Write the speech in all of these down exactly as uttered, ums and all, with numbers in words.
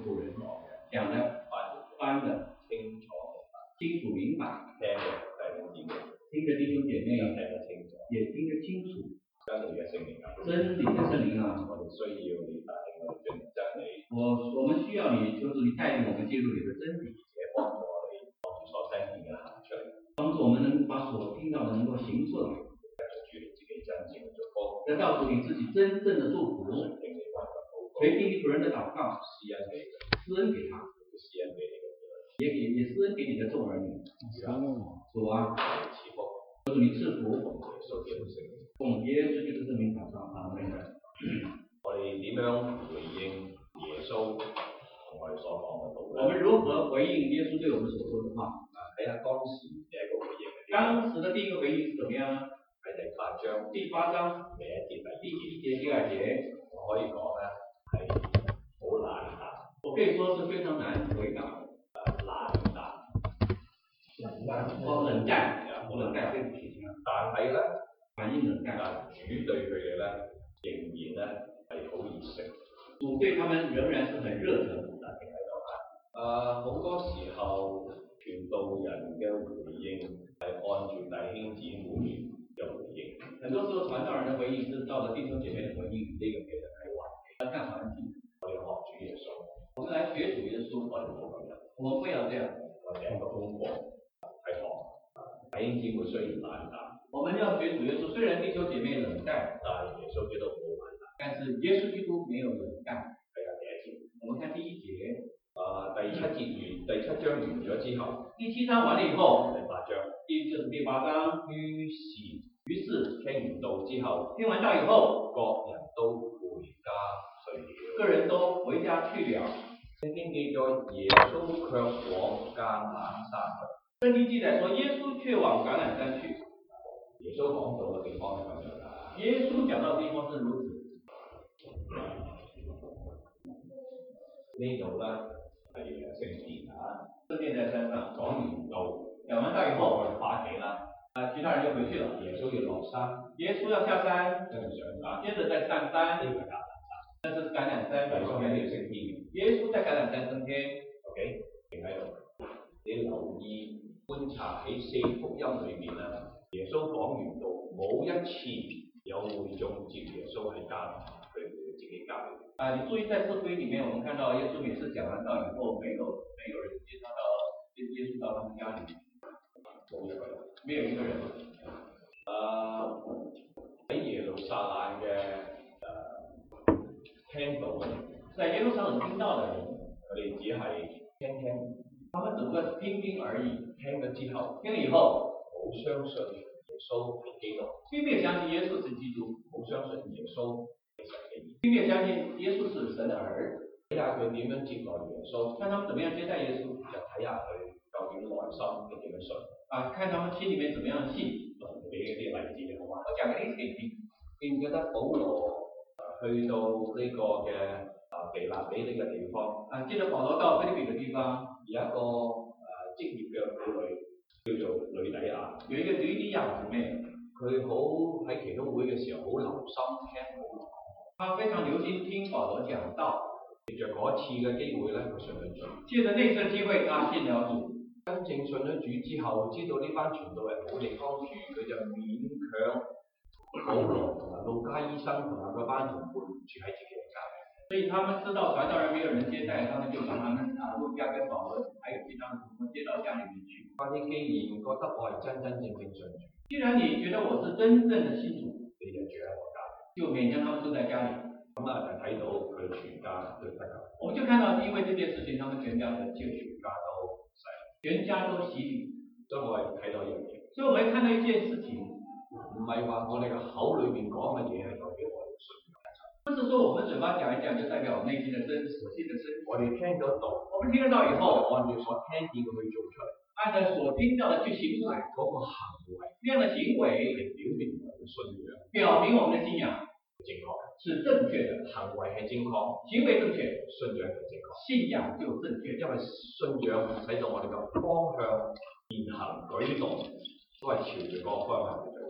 仆人講得翻得清楚清楚明白，聽着弟兄姐妹也聽得清楚。真理嘅聖靈啊，真理嘅聖靈啊，我哋需要你帶領我哋進入真理。我我們需要你，就是你帶領我們進入你的真理，也幫助我哋把所聽見嘅行出嚟，幫助我們能把所聽到的能夠行出來。要告訴你自己真正的祝福，垂聽你僕人的禱告，施恩給施恩給他，施恩給也給也施恩給你的眾兒女。主啊，祈福，求你賜福，奉耶穌基督聖名禱告，阿門。我哋點樣回應耶穌同我哋所講嘅道理？我們如何回應耶穌對我們所說的話？啊，睇下當時第一個回應。當時的第一個回應是怎麼樣呢？喺第八章，第八章第一節、第一節、第二節，我可以講咧係好難答。我可以說是非常難回答。誒，難答，冷淡，哦，冷淡，我冷淡，對不起。但係咧，反應冷淡，主對佢哋咧仍然咧係好熱誠。主對他們仍然是很熱誠。大家睇到啊，誒好多時候傳道人嘅回應係按住弟兄姊妹嘅回應，很多時候傳道人的回應是照着弟兄姐妹的回應，呢個其實係環境，要看環境。我哋學主耶穌，我們來學主耶穌，我哋唔好咁樣，我們不要這樣。我哋一個功課係學弟兄姊妹雖然冷淡，我們要學主耶穌，雖然弟兄姐妹冷淡，但係耶穌基督冇冷淡，但是耶穌基督沒有冷淡。睇下第一節，我們看第一節，誒第七節完，第七章完咗之後，第七章完了以後，第八章，第就是第八章，於是。於是聽完道之後，聽完道以後，各人都回家睡了。個人都回家去了。聖經記載耶穌卻往橄欖山去。聖經記載說耶穌卻往橄欖山去。耶穌講到嘅地方係咁樣㗎。耶穌講到嘅地方是如此。呢度咧係聖殿啊，聖殿在山上。講完道，講完道以後，我哋返屋企啦。啊，其他人就回去了。耶穌要落山，耶穌要下山，跟住上山，接着再上山。呢個係橄欖山，那是橄欖山。耶穌喺呢度升天嘅。耶穌在橄欖山升天。OK， 停喺度。你留意觀察喺四福音裏面啦，耶穌講完道，冇一次有會眾接耶穌喺家佢自己家裏。啊，你注意在四福音裡面，我們看到耶穌每次講完道以後，沒有沒有人接他到接耶穌到他們家裡。冇一個人，沒有一個人。誒喺耶路撒冷嘅誒聽到嘅，在耶路撒冷聽到嘅人，佢哋只係聽聽，他們只不過聽聽而已。聽咗之後，聽了以後，冇相信耶穌係基督，並沒有相信耶穌是基督，冇相信耶穌係神嘅兒，並沒有相信耶穌是神嘅兒。睇下佢點樣接待耶穌，看他們怎麼樣接待耶穌，就睇下佢究竟內心係點樣信。啊，看他們心裡面怎麼樣信。俾一啲例子好嘛？我講個例子俾你聽。記唔記得保羅去到呢個嘅啊腓立比呢個地方？啊，記得保羅到腓立比嘅地方，有一個誒職業嘅婦女叫做呂底亞，有一個呂底亞姊妹，佢好喺祈禱會嘅時候好留心聽保羅講。他非常留心聽保羅講道。藉着嗰一次嘅機會咧，佢信咗主。借着那次機會，他信了主。真正信咗主之後，知道呢班傳道人冇地方住，佢就勉強保羅同埋路加醫生同埋嗰班同伴住喺自己嘅家。所以他們知道傳道人沒有人接待，他們就把他們啊路加跟保羅，還有其他同伴接到家裡面去。你既然覺得我係真真正正信主，既然你覺得我是真正的信主，你就住喺我家，就勉強他們住在家裡。咁啊，就睇到佢全家都得救。我們就看到，因為這件事情，他們全家的就全家都洗，全家都洗禮。所以我係睇到一樣嘢。所以我們看到一件事情，唔係話我哋嘅口裏面講嘅嘢係代表我哋信仰嘅。不是說我們嘴巴講一講就代表我內心的真實，心的真實。我哋聽到道，我們聽得到以後，按照所聽見嘅去做出嚟，按照所聽到的去行出來，嗰個行為，呢樣嘅行為係表明我哋嘅信仰，表明我們的信仰正確。是正確的，行為係正確，行為正確，信仰就正確，信仰就正確，因為信仰使到我哋嘅方向、言行、舉動都係朝住嗰個方向去做。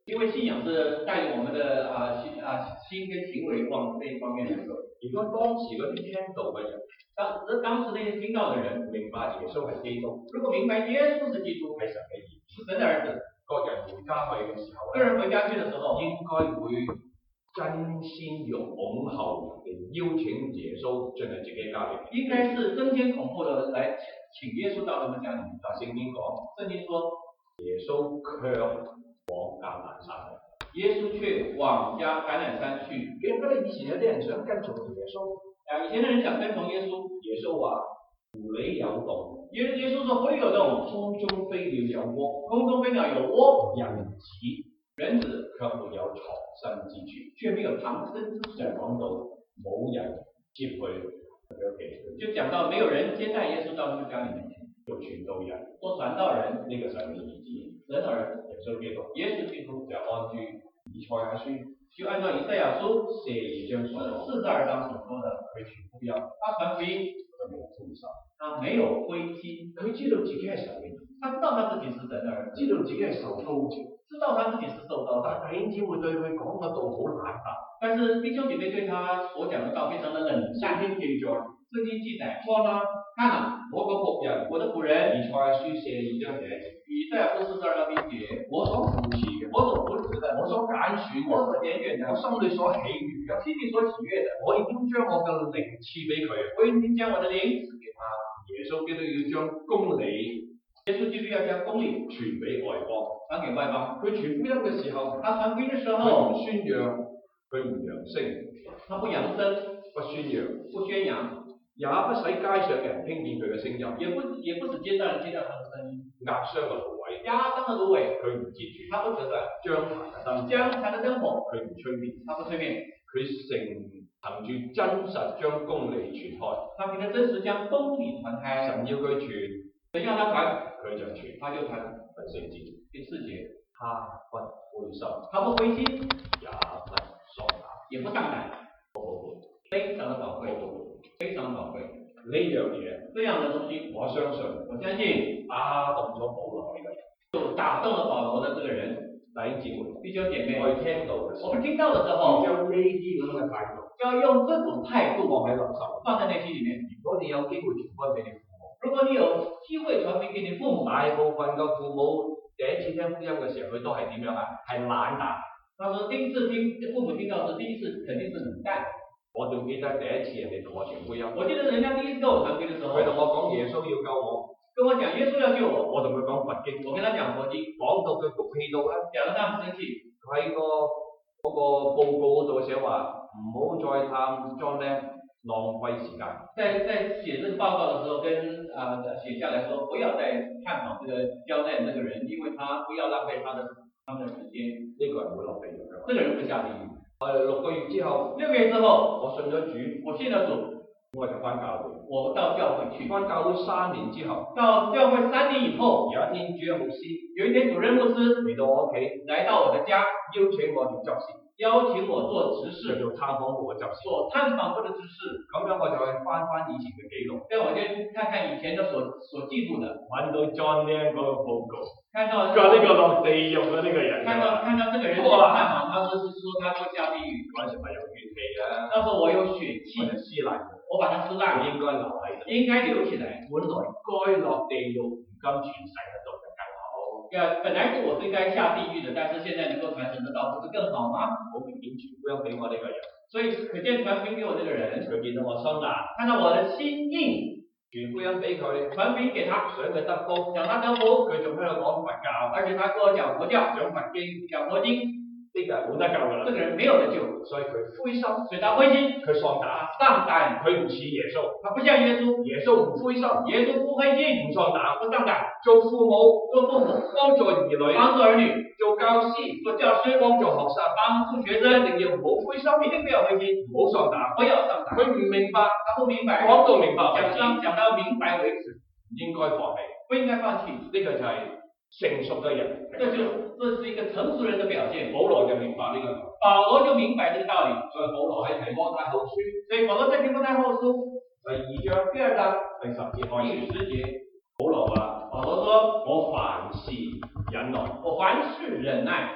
因為信仰是帶領我們的啊心啊心跟行為往這一方面嚟走。 如果當時嗰啲聽道嘅人， 當當時那些聽道嘅人明白耶穌係基督， 如果明白耶穌是基督， 係神嘅兒子， 是神的兒子， 各人回家去嘅時候， 個人回家去嘅時候， 應該會爭先恐後地邀請耶穌進入自己家裏。 應該是爭先恐後的來請耶穌到他們家裏面。 但聖經講， 聖經說耶穌卻往橄欖山去。 耶穌卻往加橄欖山去。 記唔記得以前有啲人想跟從耶穌？ 啊，以前的人想跟從耶穌， 耶穌話：狐狸有洞， 耶耶穌說狐狸有洞， 空中飛鳥有窩， 空中飛鳥有窩， 人子人子卻沒有藏身之處， 卻沒有藏身之處。 就講到冇人接佢佢屋企， 就講到沒有人接待耶穌到他們家裏面去。 做傳道人， 做傳道人， 呢個神嘅兒子， 神的兒子耶穌基督， 耶穌基督就按住以賽亞書就按照以賽亞書四二章所講， 四十二章所說的， 佢傳福音， 他傳福音， 佢冇灰心， 他沒有灰心， 佢知道自己係神嘅兒子， 他知道他自己是神的兒子， 知道自己係受膏者， 知道他自己是受膏的。 但弟兄姊妹對佢講嘅道好冷淡， 但是弟兄姐妹對他所講的道非常的冷淡。 聖經記載， 聖經記載，看啦，看啦， 我個僕人， 我的僕人， 以賽亞書四二章第一節， 以賽亞書四十二章第一節， 我所扶持嘅， 我所扶持的， 我所揀選嘅， 我所揀選的， 我心裏所喜悅嘅， 心裏所喜悅的， 我已經將我嘅靈賜俾佢， 我已經將我的靈賜給他。 耶穌基督要將公理， 耶穌基督要將公理傳俾外邦， 傳給外邦。 佢傳福音嘅時候， 他傳福音嘅時佢候， 唔宣揚，佢唔揚聲， 他不揚聲， 不宣揚， 不宣揚， 也不使街上嘅人聽見佢嘅聲音， 也不也不使街上人聽到他的聲音。 壓傷嘅蘆葦， 壓傷嘅蘆葦， 佢唔截住， 他不折斷。 將殘嘅燈， 將殘的燈火， 佢唔吹滅， 他不吹滅。 佢成憑住真實將公理傳開， 他憑着真實將公理傳開。 神要佢傳， 神要他傳， 佢就傳， 他就傳。 第四節， 第四節， 他不灰心， 他不灰心， 也不喪膽， 也不喪膽，非常的寶貴，非常寶貴。 呢樣嘢， 這樣的東西， 我相信， 我相信打動咗保羅呢個人， 就打動了保羅的這個人。 弟兄姊妹， 弟兄姐妹， 我哋聽到嘅時候， 我們聽到的時候， 將呢啲咁嘅態度， 要用這種態度放喺內心， 放在內心裡面。 如果你有機會傳福音俾你父母， 如果你有機會傳福音給你父母， 大部分嘅父母第一次聽福音嘅時候，佢都係點樣啊？係冷淡。 他說第一次聽父母聽到是第一次肯定是冷淡。 我仲記得第一次人哋同我傳福音， 我記得人家第一次跟我傳福音嘅時候， 佢同我講耶穌要救我， 跟我講耶穌要救我， 我同佢講佛經， 我跟他講佛經， 講到佢谷氣到啦， 講到他很生氣， 喺個嗰個報告嗰度寫話唔好再探 John Lam，浪費時間。 在在寫這個報告的時候，跟啊、呃、寫下來說，不要再探討這個交代這個人，因為他不要浪費他的他們的時間。 呢個人會落地獄嘅。 這個人會下地獄。 誒六個月之後， 六個月之後， 我信咗主， 我信咗主， 我就翻教會。 我到教會去。 翻教會三年之後， 到教會三年以後， 有一天主任牧師， 有一天主任牧師嚟到我屋企， 來到我的家， 邀請我做執事， 邀請我做執事， 做探訪部嘅執事， 做探訪部的執事。 咁樣我就去翻翻以前嘅記錄， 跟我就看看以前的所所記錄的， 揾到 John Lam 嗰個報告， 看到佢話呢個落地獄啊呢個人， 看到看到這個人去探訪，他說是說他會下地獄。 嗰陣時咪有血氣啊， 那時候我有血氣， 我就撕爛， 我把它撕爛， 應該留喺度， 應該留起來。 本來該落地獄，如今傳世得到就更好。 呀，本來是我最該下地獄的，但是現在能夠傳承得到，不是更好嗎？ 好明顯傳福音俾我呢個人， 所以可見傳福音給我這個人， 佢見到我心硬， 看到我的心硬， 傳福音俾佢， 傳福音給他， 想佢得福， 想他得福， 佢仲喺度講佛教， 而且他跟我講佛教， 講佛經， 講佛經， 呢個人冇得救㗎啦。 這個人沒有得救， 所以佢灰心， 所以他灰心， 佢喪膽， 喪膽， 佢唔似耶穌， 他不像耶穌， 耶穌唔灰心， 耶穌不灰心， 唔喪膽， 不喪膽， 做父母， 做父母， 幫助兒女， 幫助兒女， 做教師， 做教師， 幫助學生， 幫助學生， 一定要唔好灰心， 一定不要灰心， 唔好喪膽， 不要喪膽。 佢唔明白， 他不明白， 講到明白為止， 講到講到明白為止， 唔應該放棄， 不應該放棄。 呢個就係成熟嘅人， 這就這是一個成熟人的表現。 保羅就明白呢個， 保羅就明白這個道理， 所以保羅喺提摩太後書所以保羅在提摩太後書第二章第二章第十節開始， 第十節， 保羅話： 保羅說： 我凡事忍耐， 我凡事忍耐，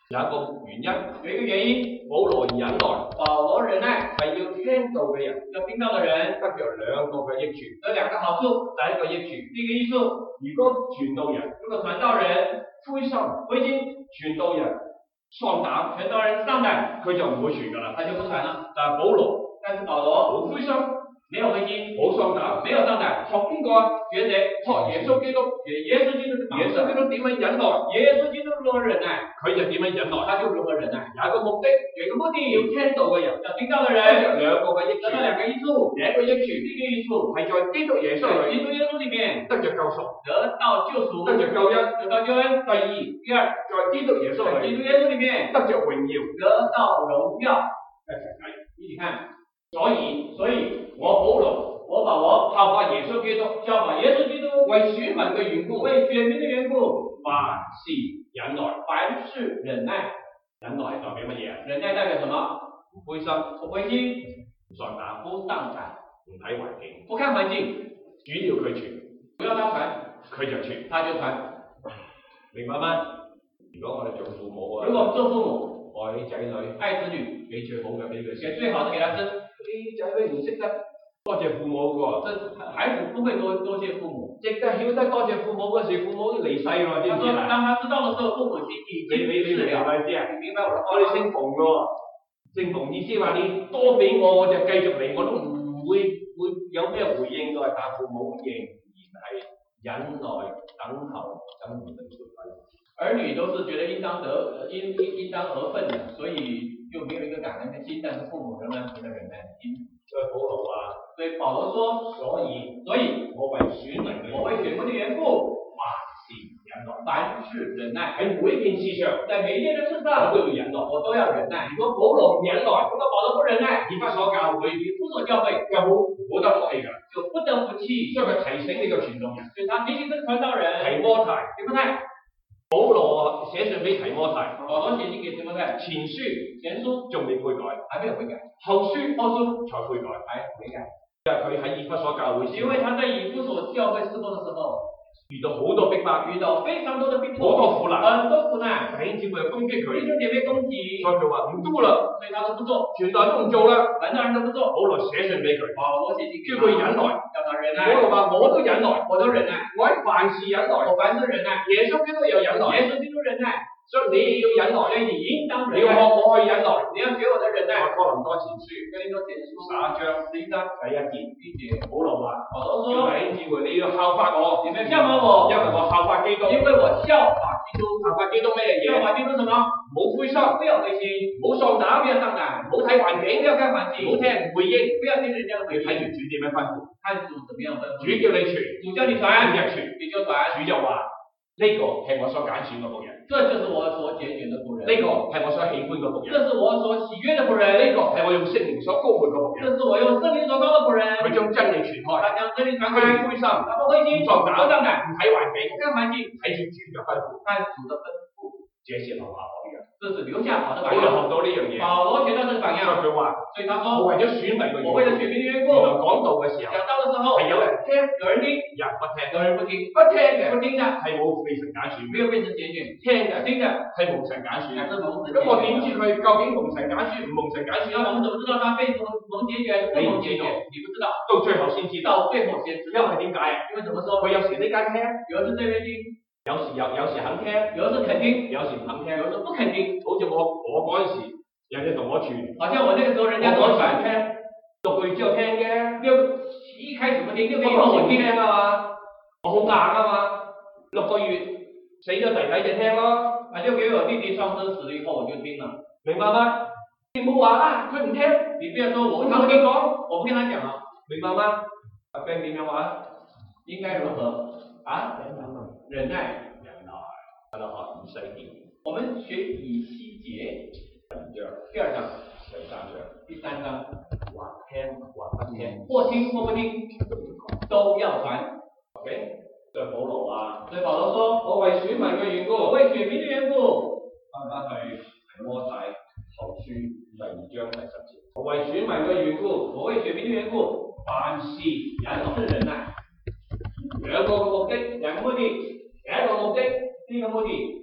有一個原因， 有一個原因， 保羅忍耐保羅忍耐係要聽到嘅人， 要聽到的人得着兩個嘅益處。 有兩個好處， 第一個益處， 第一個益處， 如果傳道人如果傳道人灰心， 灰心， 傳道人喪膽， 傳道人喪膽， 佢就唔會傳噶啦。 他就不傳了。 但係保羅但是保羅冇灰心， 沒有灰心， 冇喪膽， 沒有喪膽， 學邊個啊？ 學誰？ 學耶穌基督。 學耶穌基督的榜樣。 耶穌基督點樣忍耐？ 耶穌基督如何忍耐， 佢就點樣忍耐。 他就如何忍耐。 有一個目的， 有一個目的， 要聽到嘅人， 要聽到的得人， 着兩個嘅益處。 得到兩個益處， 第一個益處， 第一個益處係在基督耶穌裏， 在基督耶穌裡面得着救贖， 得到救贖， 得着救恩， 得到救恩。 第二， 第二， 在基督耶穌裏， 在基督耶穌裡面得着榮耀， 得到榮耀。 一齊睇。 一起看， 所以， 所以我保羅， 我保羅效法耶穌基督， 效法耶穌基督， 為選民嘅緣故， 為選民的緣故， 凡事忍耐。 凡事忍耐。 忍耐代表乜嘢啊？ 忍耐代表什麼？ 唔灰心， 不灰心， 唔喪膽， 不喪膽， 唔睇環境， 不看環境， 主要佢傳， 不要他傳， 佢就傳， 他就傳。 明白嗎？如果我哋做父母啊， 如果我們做父母， 愛仔女， 愛子女， 俾最好嘅俾佢食， 給最好的給他吃。 啲仔女唔識得多謝父母喎， 這孩子不會多多謝父母， 值得曉得多謝父母嗰時，父母都離世咯，知唔知啊？ 當他知道的時候，父母親已經你你你明了。 白知啊？ 你明白我的話？ 我哋姓馮嘅喎，姓馮意思話你多俾我，我就繼續嚟，我都唔會會有咩回應嘅，但父母仍然係忍耐等候真理的回歸。 兒女都是覺得應當得應應應當得分的，所以就沒有一個感恩的心，但是父母仍然覺得忍耐的心。 所以保羅話， 所以保羅說， 所以所以我為選民嘅， 我為選民的緣故， 凡事忍耐， 凡事忍耐， 喺每一件事上， 在每一件的事上， 我都要忍耐， 我都要忍耐。 如果保羅唔忍耐， 如果保羅不忍耐， 以弗所教會， 以弗所教會就冇冇得福氣㗎， 就不得福氣。 所以佢提醒呢個傳道人， 所以他提醒這個傳道人， 提摩太， 提摩太， 保羅寫信俾提摩太， 保羅寫信給提摩太， 前書前書仲未悔改， 還沒有悔改， 後書後書才悔改， 才悔改。 因為佢喺以弗所教會， 因為他在以弗所教會事工的時候， 遇到好多逼迫， 遇到非常多的逼迫， 好多苦難， 很多苦難， 弟兄姊妹攻擊佢， 弟兄姐妹攻擊， 所以佢話唔做啦， 所以他都不做， 全隊都唔做啦， 很多人都不做。 保羅寫信俾佢， 保羅寫信叫佢忍耐， 叫他忍耐。 保羅話我都忍耐， 我都忍耐， 我喺凡事忍耐， 我凡事忍耐。 耶穌基督又忍耐， 耶穌基督忍耐， 所以你也要忍耐， 所以你應當你要學忍耐， 我去忍耐， 你要學我的忍耐。 哥林多前書， 哥林多前書十一章十一章第一節， 第一節， 保羅話， 保羅說， 弟兄姊妹你要效法我， 你們效法我， 因為我效法基督， 因為我效法基督， 效法基督咩嘢？ 效法基督什麼？ 冇灰心， 不要灰心， 冇喪膽， 不要喪膽， 冇睇環境， 不要看環境， 冇聽人回應， 不要聽人家的回應， 要睇住主點樣吩咐， 看主怎麼樣吩咐。 主叫你傳， 主叫你傳， 你就傳， 你就傳。 主就話呢個係我所揀選嘅僕人， 這就是我所揀選的僕人， 呢個係我所喜歡嘅僕人， 這是我所喜悅的僕人， 呢個係我用聖靈所膏抹嘅僕人， 這是我用聖靈所膏的僕人。 佢將真理傳開， 他將真理傳開， 佢唔灰心， 他不灰心， 唔喪膽， 不喪膽， 唔睇環境， 不看環境， 睇住主嘅吩咐， 看主的吩咐， 這是留下榜樣。 這是留下好的榜保羅學樣。 到呢樣嘢， 保羅學到這個榜樣， 所以佢話： 所以他說， 我為咗選民嘅緣故， 我為了選民的緣故， 原來講道嘅時候講道的時候係有人聽， 有人聽， 有人不聽， 有人不聽， 不聽嘅不聽的係冇被神揀選， 沒有被神揀選， 聽嘅聽的係蒙神揀選。 乃是蒙神揀選。 咁我點知佢究竟蒙神揀選唔蒙神揀選那我們怎麼知道他被蒙蒙揀選還是不蒙揀選？你不知道， 到最後先知道。 到最後先知因道。 為點解啊？ 因為怎麼說？ 佢有時呢間聽， 有時這邊聽， 有時有有時肯聽， 有時肯聽， 有時唔肯聽， 有時不肯聽。 好似我我嗰陣時，人哋同我傳， 好像我那個時候人家我嗰陣時跟我傳， 聽，六個月之後聽嘅， 六一開始不聽，六個月以我後我聽聽啊嘛，我好硬啊嘛，六個月死咗弟弟就聽咯。 啊，六個月我弟弟喪生死了以後我就聽了， 明白嗎？你冇話啊，佢唔聽， 你不要說我， 我同你講， 我不跟他講啊， 明白嗎？阿 Ben 點樣話？ 應該如何啊？ 忍耐， 忍耐， 忍耐，得啦，學以西結， 我們學以西結第二章， 第二章， 第三章， 第三章， 或聽或不聽， 或聽或不聽都要傳。 OK，所以保羅話， 所以保羅說， 我為選民嘅緣故， 我為選民的緣故， 翻返去提摩太後書第二章第十節，我為選民嘅緣故， 我為選民的緣故， 凡事凡事忍耐。 兩個嘅目的， 兩個目的， 第一個目的， 第一個目的係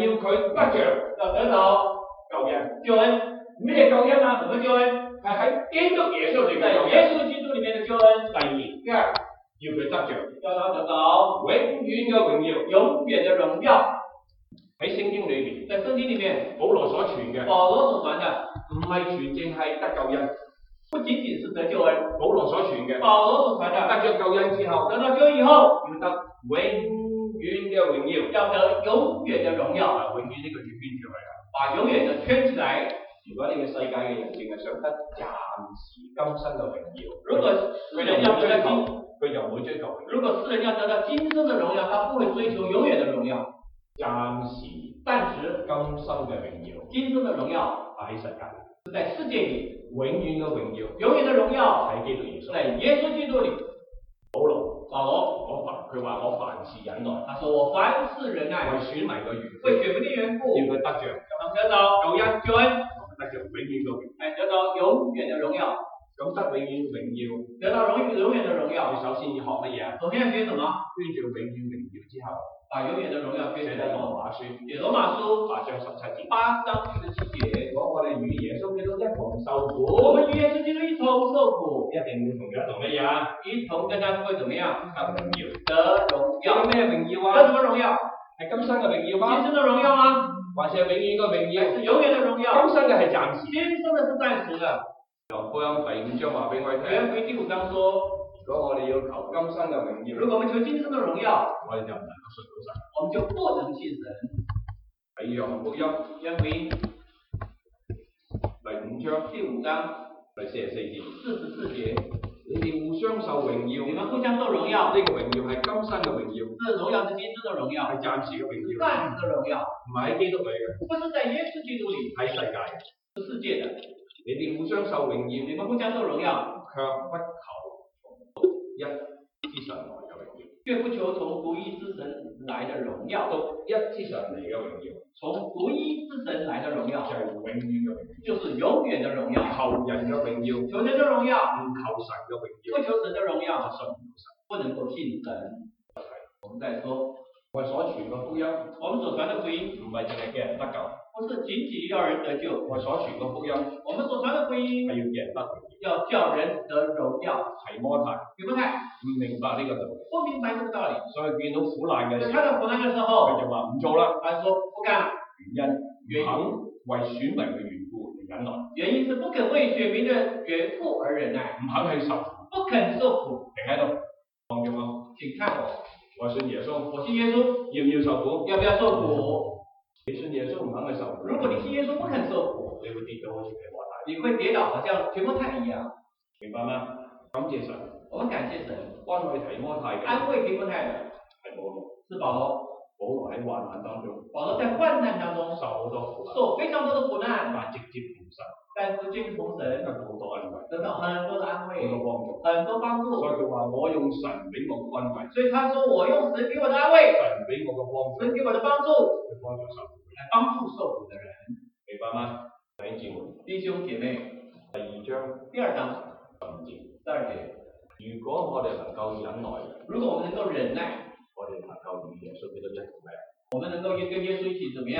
要佢得着要得到救恩。 救恩。 咩救恩啊？ 什麼救恩？ 係喺基督耶穌裏在面救恩。 耶穌基督裡面的救恩。 第二，第二要佢得着要他得到永遠嘅榮耀。 永遠的榮耀。 喺聖經裏邊， 在聖經裡面， 保羅所傳嘅保羅所傳的唔係全淨係得救恩， 不僅僅是得救恩。 保羅所傳嘅保羅所傳的得咗救恩之後， 得到救恩以後， 要得永遠嘅榮耀。 要得永遠的榮耀。 啊，永遠呢個字圈出嚟啊！ 把永遠的圈起來。 如果呢個世界嘅人淨係想得暫時今生嘅榮耀， 如果世人要得到今， 佢就唔會追求榮耀。 如果世人要得到今生的榮耀，他不會追求永遠的榮耀。 暫時暫時今生嘅榮耀， 今生的榮耀喺世界， 是在世界裡。 永遠嘅榮耀， 永遠的榮耀喺基督耶穌， 在耶穌基督裡。 保羅， 保羅， 我凡佢話我凡事忍耐， 他說我凡事忍耐， 為選民嘅緣故， 為選民的緣故， 要佢得着， 讓他得到救恩，救恩， 得着永遠嘅榮耀， 哎，得到永遠的榮耀。 咁得永遠榮耀， 得到永遠永遠的榮你耀。 首先要學乜嘢啊？ 首先要學什麼？ 圈住永遠榮耀之後， 把永遠的榮耀圈寫起來。 得羅馬書， 寫羅馬書八章十七節， 八章十七節， 講我哋與耶穌基督一同受苦， 我們與耶穌基督一同受苦， 一定會同佢一同乜嘢啊？ 一同跟他會怎麼樣？ 得榮耀， 得榮耀。 有咩榮耀啊？ 得什麼榮耀？ 係今生嘅榮耀嗎？ 今生的榮耀嗎？ 還是係永遠嘅榮耀？ 是永遠的榮耀。 今生嘅係暫時。 今生的是暫時的。 福音第五章話俾我哋聽。 約翰福音第五章說， 如果我哋要求今生嘅榮耀， 如果我們求今生的榮耀， 我哋就唔能夠信到神。 我們就不能信神。 喺約翰福音約翰福音第五章第五章第四十四節， 四十四節， 你哋互相受榮耀， 你們互相受榮耀。 呢個榮耀係今生嘅榮耀， 這榮耀是今生的榮耀， 係暫時嘅榮耀， 暫時的榮耀， 唔係喺基督裏嘅， 不是在耶穌基督裡， 喺世界嘅。 是世界的。 你哋互相受榮耀， 你們互相受榮耀， 卻不求一之神來嘅榮耀， 卻不求從獨一之神來的榮耀， 獨一之神嚟嘅榮耀， 從獨一之神來的榮耀， 就係永遠嘅榮耀， 就是永遠的榮耀。 求人嘅榮耀， 求人的榮耀， 唔求神嘅榮耀， 不求神的榮耀， 信唔到神。 不能夠信神。我們再說， 我哋所傳嘅福音， 我們所傳的福音， 唔係淨係叫人得救， 不是僅僅要人得救。 我哋所傳嘅福音我們所傳的福音係要叫人得榮耀。 要叫人得榮耀。 提摩太提摩太唔明白呢個道理， 不明白這個道理， 所以見到苦難嘅時候， 所以看到苦難的時候， 佢就話唔做啦。 他說不幹了。 原因唔肯為選民嘅緣故而忍耐， 原因是不肯為選民的緣故而忍耐， 唔肯去受， 不肯受苦。 停喺度，望住我， 請看我， 我信耶穌， 我信耶穌， 要唔要受苦？ 要不要受苦？ 你信耶穌唔肯去受苦， 如果你信耶穌不肯受苦， 你會跌到好似提摩太， 你會跌倒，好像提摩太一樣。 明白嗎？感謝神， 我們感謝神， 安慰提摩太嘅安慰提摩太的係保羅， 是保羅。 保羅喺患難當中， 保羅在患難當中受好多苦難， 受非常多的苦難， 但直接同神， 但直接從神得到好多安慰， 得到很多的安慰， 好多幫助。 很多幫助。 所以佢話：我用神俾我嘅安慰， 所以他說：我用神給我的安慰， 神俾我嘅幫助， 神給我的幫助， 去幫助受苦嘅人， 來幫助受苦的人。 明白嗎？弟兄姊妹， 弟兄姐妹， 第二章第二章十五節。 第二節， 如果我哋能夠忍耐， 如果我們能夠忍耐， 我哋能夠與耶穌基督一同咩？ 我們能夠跟耶穌一起怎麼樣？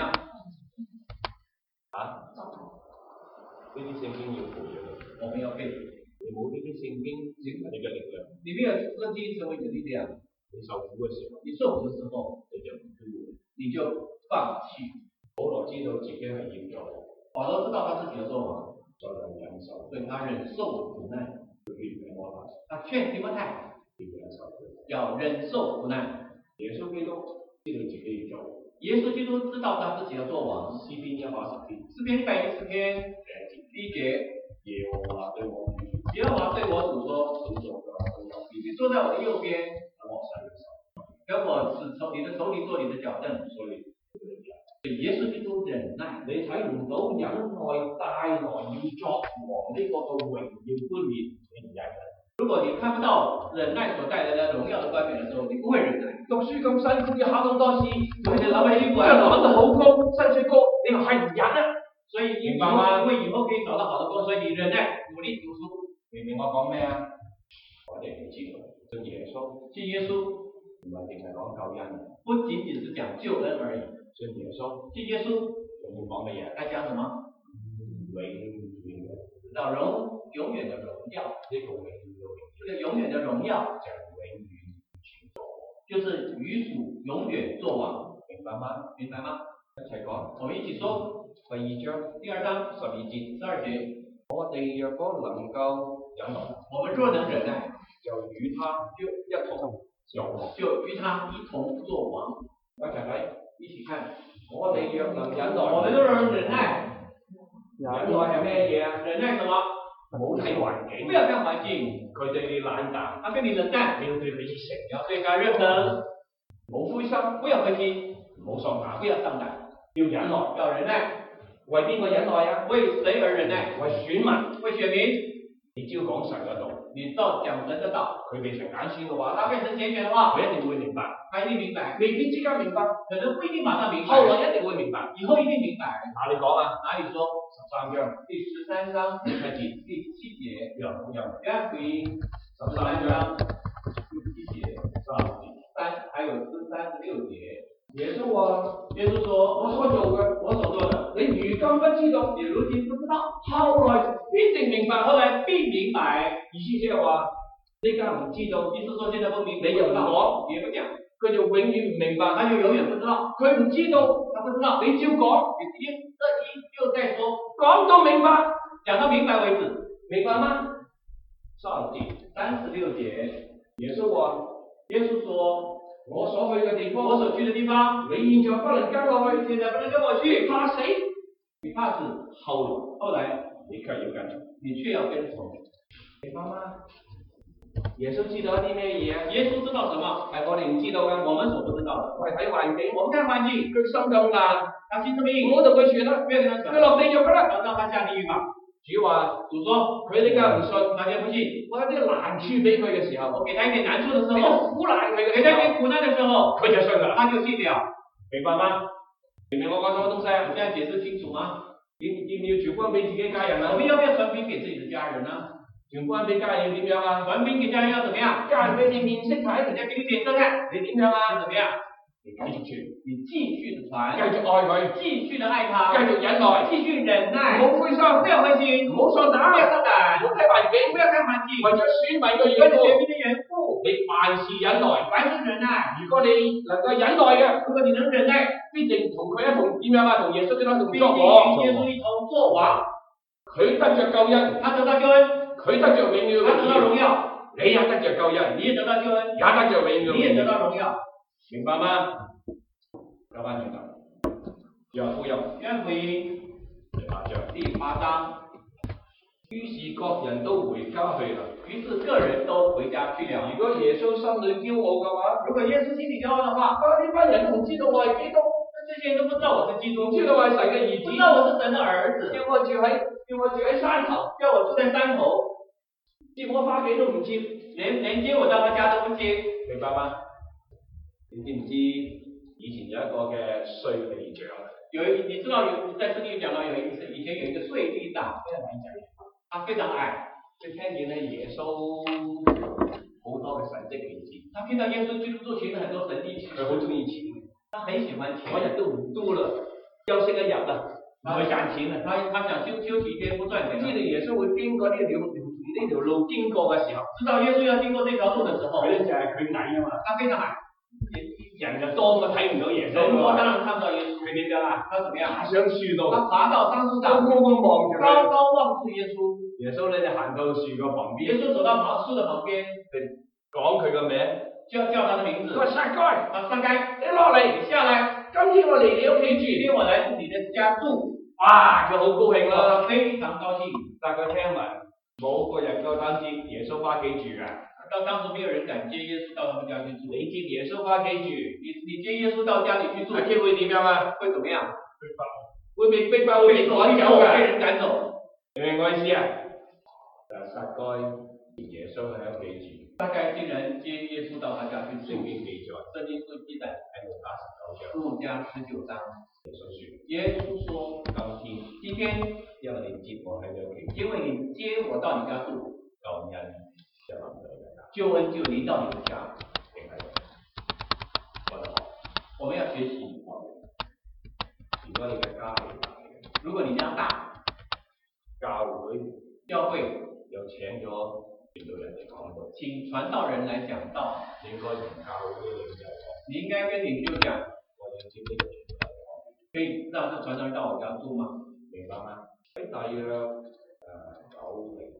啊？呢啲聖經要背嘅， 我們要背。 你冇呢啲聖經，成為你嘅力量。 你沒有聖經成為你的力量， 你受苦嘅時候， 你受苦的時候， 你就唔需要。 你就放棄。 保羅知道自己係要做， 保羅知道他自己的做法， 就能忍受， 所以他忍受苦難。 佢勸提摩太， 他勸提摩太要忍受佢。 要忍受苦難。 耶穌基督知道自己要做， 耶穌基督知道他自己要做王。 詩篇一百十篇， 詩篇一百一十篇第一節， 耶和華對我説， 耶和華對我主說： 你坐在我右邊， 你坐在我的右邊， 等我伸手。 跟我使仇你的仇敵做你的腳凳。 所以耶穌基督忍耐， 你睇唔到忍耐帶來要作王呢個嘅榮耀冠冕，你唔忍耐。 如果你看不到忍耐所帶來的榮耀的冠冕的時候，你不會忍耐。 讀書咁辛苦，要考咁多試， 而且老闆辛苦， 將來揾到好工，薪水高，你話係唔忍啊？ 所以你明白嗎？ 因為以後可以找到好的工，所以你忍耐，努力讀書。 明唔明我講咩啊？我哋要知道，信耶穌， 信耶穌唔係淨係講救恩， 不僅僅是講救恩而已， 信耶穌， 信耶穌， 仲要講乜嘢？ 他講什麼？ 永遠嘅， 那榮永遠的榮耀， 呢個永遠嘅榮耀這個永遠的榮耀就係永遠存在， 就是與主永遠作王， 明白嗎？ 明白嗎？ 一齊講， 我們一起說， 第二章第二章十二節， 十二節， 我哋若果能夠忍耐， 我們若能忍耐， 就與他就一同作王， 就與他一同作王。 一齊睇， 一起看， 我哋若能忍耐， 我們若能忍耐， 忍耐係咩嘢啊？ 忍耐什麼？ 唔好睇環境， 不要看環境， 佢對你冷淡， 他對你冷淡， 你要對佢熱誠， 要對他熱誠， 冇灰心， 不要灰心， 唔好喪膽， 不要喪膽， 要忍耐， 要忍耐。 為邊個忍耐啊？ 為誰而忍耐？ 為選民， 為選民。 你只要講神嘅道， 你照講神的道， 佢被神揀選嘅話， 他被神揀選的話， 佢一定會明白， 他一定明白， 未必即刻明白， 可能不一定馬上明白， 後來一定會明白。 以後一定明白。 哪裡講啊？ 哪裡說？ 十三章第十三章第七節， 第七節， 約翰約約翰福音十三章第七節， 三節， 三還有十三十六節。 耶穌話： 耶穌說： 我所做嘅， 我所做的， 你如今不知道， 你如今不知道， 後來必定明白。 後來必明白。 意思即係話，呢家唔知道， 意思說現在不明， 你又唔講， 也不講， 佢就永遠唔明白， 他就永遠不知道。 佢唔知道， 他不知道， 你照講， 你一這一又再說， 講到明白， 講到明白為止， 明白嗎？三節， 三十六節， 耶穌話： 耶穌說。 我所去嘅地方， 我所去的地方， 你現在不能跟我去， 現在不能跟我去， 怕死， 你怕死。 後來， 後來你卻要跟從， 你卻要跟從， 明白嗎？耶穌知道一啲咩嘢啊？ 耶穌知道什麼？ 係我哋唔知道嘅， 我們所不知道的。 我係睇環境， 我們看環境， 佢心咁硬， 他心這麼硬， 唔好同佢傳啦， 不要跟他傳， 佢落地獄噶啦， 讓他下地獄吧。 主話， 主說， 佢哋梗係唔信， 大家不信， 我有啲難處俾佢嘅時候， 我給他一點難處的時俾候， 到苦難佢嘅給他一點苦難的時候， 佢就信噶啦， 他就信了， 明白嗎？明唔明我講什麼東西啊？ 這樣解釋清楚嗎？ 要要唔要傳福音俾自己家人啊？ 我們要不要傳福音給自己的家人呢？ 傳福音俾家人要點樣啊？ 傳福音給家人要怎麼樣？ 家人俾你面色睇， 人家給你臉色看， 你點樣啊？ 怎麼樣？ 你繼續傳， 你繼續的傳， 繼續愛佢， 繼續的愛他， 繼續忍耐， 繼續忍耐， 唔好灰心， 不要灰心， 唔好喪膽， 不要喪膽， 唔好睇環境， 不要看環境， 為咗選民嘅緣為咗選故， 民的緣故， 你凡事忍耐， 凡事忍耐。 如果你能夠忍耐嘅， 如果你能忍耐， 必定同佢一同點樣啊？同耶穌基督一同必定作王， 與耶穌一同作王， 佢得着救恩， 他得到救恩， 佢得着永遠嘅他得到榮耀， 你也得着救恩， 你也得到救恩， 也得着永遠嘅你也得榮耀， 到榮耀， 明白嗎？講翻轉頭，約翰福音約翰福音第八章， 第八章， 於是各人都回家去了。 於是各人都回家去了。 如果耶穌心裏驕傲嘅話， 如果耶穌心裏驕傲的話， 啊呢班人都唔知道我係基督， 這些人都不知道我是基督， 唔知道我係神嘅兒子， 不知道我是神的兒子， 叫我住喺叫我住喺山頭， 叫我住在山頭， 接我返屋企都唔接， 連連接我到他家都不接， 明白嗎？你知唔知以前有一個嘅稅吏長啊？ 有一你知道有在聖經講到有一次以前有一個稅吏長， 非常矮仔， 他非常矮， 佢聽見咧耶穌好多嘅神蹟奇事， 他聽到耶穌基督做行了很多神蹟奇事， 佢好中意錢， 他很喜歡錢， 嗰日都唔多啦，休息一日啦，唔去賺錢啦。 他他想休休息一天不賺錢， 知道耶穌會經過呢條呢條路經過嘅時候， 知道耶穌要經過這條路嘅時候， 佢咧就係佢矮啊嘛， 他非常矮， 人就多咁睇唔到耶穌人多啊嘛， 當然看不到耶穌， 佢點樣啊？ 他怎麼樣？ 爬上樹度， 他爬到桑樹高上， 高咁望住高佢， 高望住耶穌， 耶穌咧就行到樹個旁邊， 耶穌走到旁樹的旁邊， 講佢個名， 叫叫他的名字， 佢話撒該， 啊，撒該， 你落嚟， 你下來， 今天我嚟你屋企住， 今天我來你的家住， 哇，佢好高興啦， 他非常高興， 但佢聽聞冇個人夠膽接耶穌返屋企住啊， 到當時沒有人敢接耶穌到他們家去住， 你接耶穌返屋企住， 你你接耶穌到家裡去住， 佢會點樣啊？ 會怎麼樣？ 會被逼迫，會被趕走被嘅， 人趕走， 明唔明我意思啊？但係撒該接耶穌喺屋企住。 大概竟然接耶穌到他家去住， 聖經記載， 聖經書記載喺路加十九章， 路加十九章， 耶穌說： 耶穌說， 今天今天因為你接我喺你屋企， 因為你接我到你家住， 救恩就臨到你家， 救恩就臨到你的家。 明白？我哋學， 我們要學習， 如果你嘅家係大嘅， 如果你家大， 教會教會又請咗傳道人嚟講道， 請傳道人來講道， 應該同教會嘅領袖講， 你應該跟領袖講， 我要接呢個傳道人講， 可以讓這傳道人到我家住嗎？ 明白嗎？喺大約誒九零，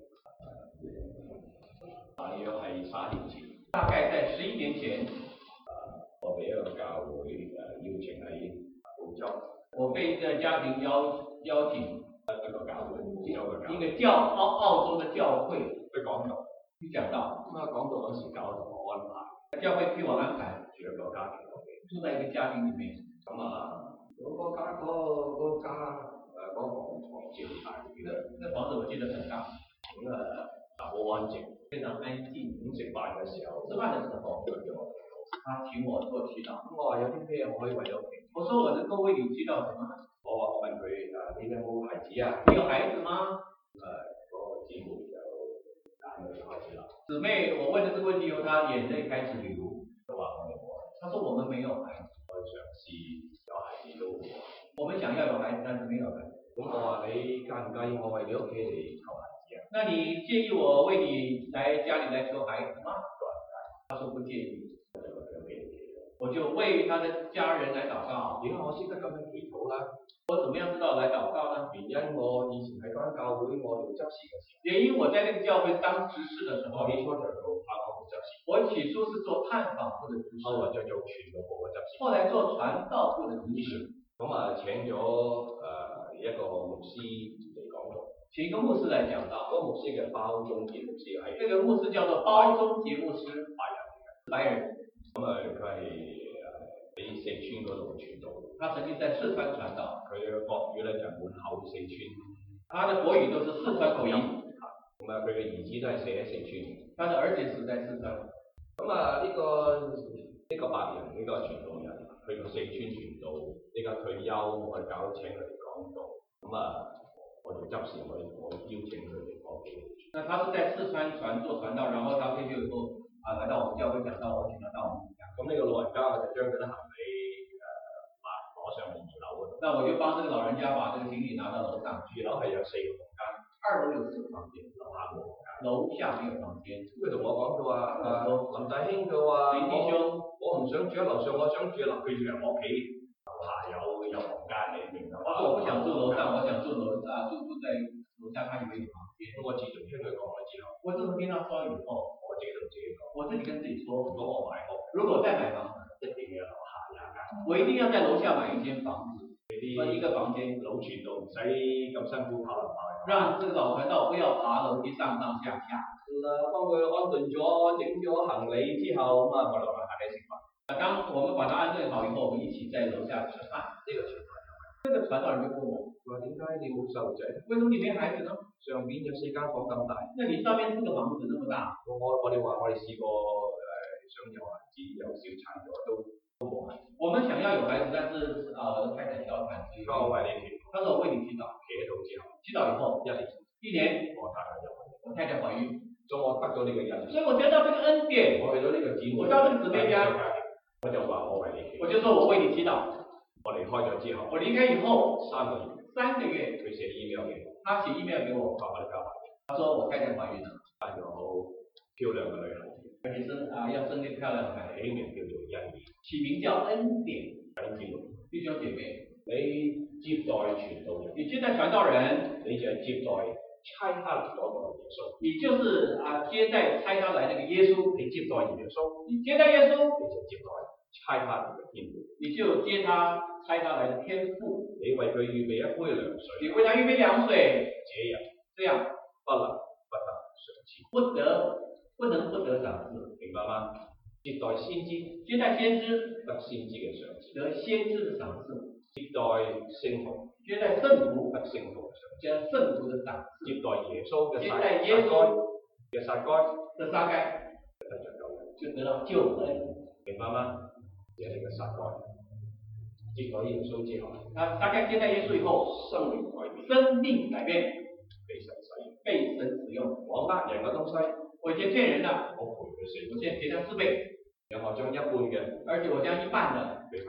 大約係三年前， 大概在十一年前， 我俾一個教會誒邀請喺澳洲， 我被一個家庭邀邀請一個教會，澳洲嘅教一會， 個教澳澳洲的教會去講道， 去講道， 咁啊講道嗰時教同我安排， 教會替我安排住一個家庭屋企， 住在一個家庭裡面， 咁啊嗰個家嗰嗰家誒嗰個房房子好大，記得， 那房子我記得很大， 咁誒好安靜， 非常安靜。 咁食飯嘅時候， 吃飯的時候， 佢叫我祈禱， 他請我做祈禱。 咁我話有啲咩我可以為咗祈禱？ 我說我能夠為你祈禱什麼？ 我話我問佢誒，你有冇孩子啊？ 你有孩子嗎？ 誒嗰個姊妹就眼淚開始流， 姊妹，我問的這個問題後，她眼淚開始流。 佢話我哋冇孩子， 她說我們沒有孩子， 我嘗試有孩子都冇。 我們想要有孩子，但是沒有孩子。 咁我話你介唔介意我為你屋企嚟求孩子啊？ 那你介意我為你來家裏來求孩子嗎？他說不介意。我就為他的家人來禱告。 點解我識得咁樣祈禱啦？ 我怎麼樣知道來禱告呢？ 原因我以前喺間教會我做執事嘅時候， 原因我在那個教會當執事的時候， 我起初就做探訪部執事， 我起初是做探訪部的執事， 後來就做傳道部嘅執事， 後來做傳道部的執事。 咁啊請咗誒、呃、一個牧師嚟講道， 請一個牧師來講道。 嗰個牧師嘅包中傑牧師係， 這個牧師叫做包中傑牧師， 白人嚟嘅， 白人。 咁啊佢係誒喺四川嗰度傳道， 他曾經在四川傳道， 佢嘅國語咧就滿口四川， 他的國語都是四川口音。 咁啊佢嘅兒子都係死喺四川， 他的兒子是在四川。 咁啊呢個呢、這個白人呢、這個傳道人去到四川傳道，呢家退休，我哋教會請佢嚟講道，咁啊我做執事我我邀請佢哋講幾句。 那他是在四川傳做傳道，然後他退休以後啊來到我們教會講道，我請他到我們家。 咁呢個老人家我就將佢啲行李誒拿攞上嚟二樓嗰度。 那我就幫這個老人家把這個行李拿到樓上。 二樓係有四個房間， 二樓有四個房間， 樓下冇房間。 樓下沒有房間。 佢同我講佢話誒林大兄佢話林弟兄， 我唔想住喺樓上，我想住喺樓佢住喺我屋企樓下有有房間你明白嗎？ 我說我不想住樓上，我想住樓啊住住在樓下，他以為有房間。 咁我自從聽佢講咗之後， 我這麼聽他說以後， 我自己同自己講， 我自己跟自己說， 如果我買屋， 如果再買房子， 一定要樓下有間， 我一定要在樓下買一間房子， 啲一個房間， 老傳道唔使咁辛苦跑嚟跑去。 讓這個老傳道不要爬樓梯上上下下。 啦，幫佢安頓咗整咗行李之後，咁啊我哋落嚟行李食飯。 啊，當我們把它安頓好以後，我們一起在樓下吃飯。 呢個傳道人， 這個傳道人就問我， 佢話點解你冇細路仔？ 為什麼你沒孩子呢？ 上邊有四間房咁大。 那你上面四個房子那麼大？ 我我我哋話我哋試過誒、呃、想有孩子有小產咗都都冇孩子。 我們想要有孩子，但是啊，我的太太小產，所以我為你祈禱。 他說我為你祈禱， 祈禱之後， 祈禱以後一年， 一年， 我太太有懷孕， 我太太懷孕， 所以我得咗呢個恩， 所以我得到這個恩典， 我去咗呢個姊妹， 我到這個姊妹家， 我就話我為你祈禱， 我就說我為你祈禱。 我離開咗之後， 我離開以後三個月， 三個月， 佢寫 email 俾我， 他寫 email 給我， 話我哋家懷孕， 他說我太太懷孕了， 生咗好漂亮嘅女孩子， 而且生啊要生個漂亮嘅孩子， 起名叫做恩典， 起名叫恩典。 弟兄姊妹， 弟兄姐妹， 你接待傳道人， 你接待傳道人， 你就係接待差他嚟嗰個耶穌， 你就是啊接待差他來那個耶穌， 你接待耶穌， 你接待耶穌， 你就接待差他嚟嘅天父， 你就接他差他來的天父， 你為佢預備一杯涼水， 你為他預備涼水， 這樣這樣不能不得賞賜， 不得不能不得賞賜， 明白嗎？接待先知， 接待先知得先知嘅賞賜， 得先知的賞賜， 接待聖徒， 接待聖徒得聖徒嘅賞賜， 將聖徒的賞賜， 接待耶穌嘅接撒待耶穌嘅撒該的撒該， 得着救恩， 就得到救恩， 明白嗎？這係你嘅撒該，接待耶穌之後， 啊撒該接待耶穌以後， 生命改變， 生命改變， 被神使用， 被神使用， 我呃人嘅東西， 我以前騙人的， 我賠佢四我現在賠他四倍， 然後將一半嘅而且我將一半的俾翻佢，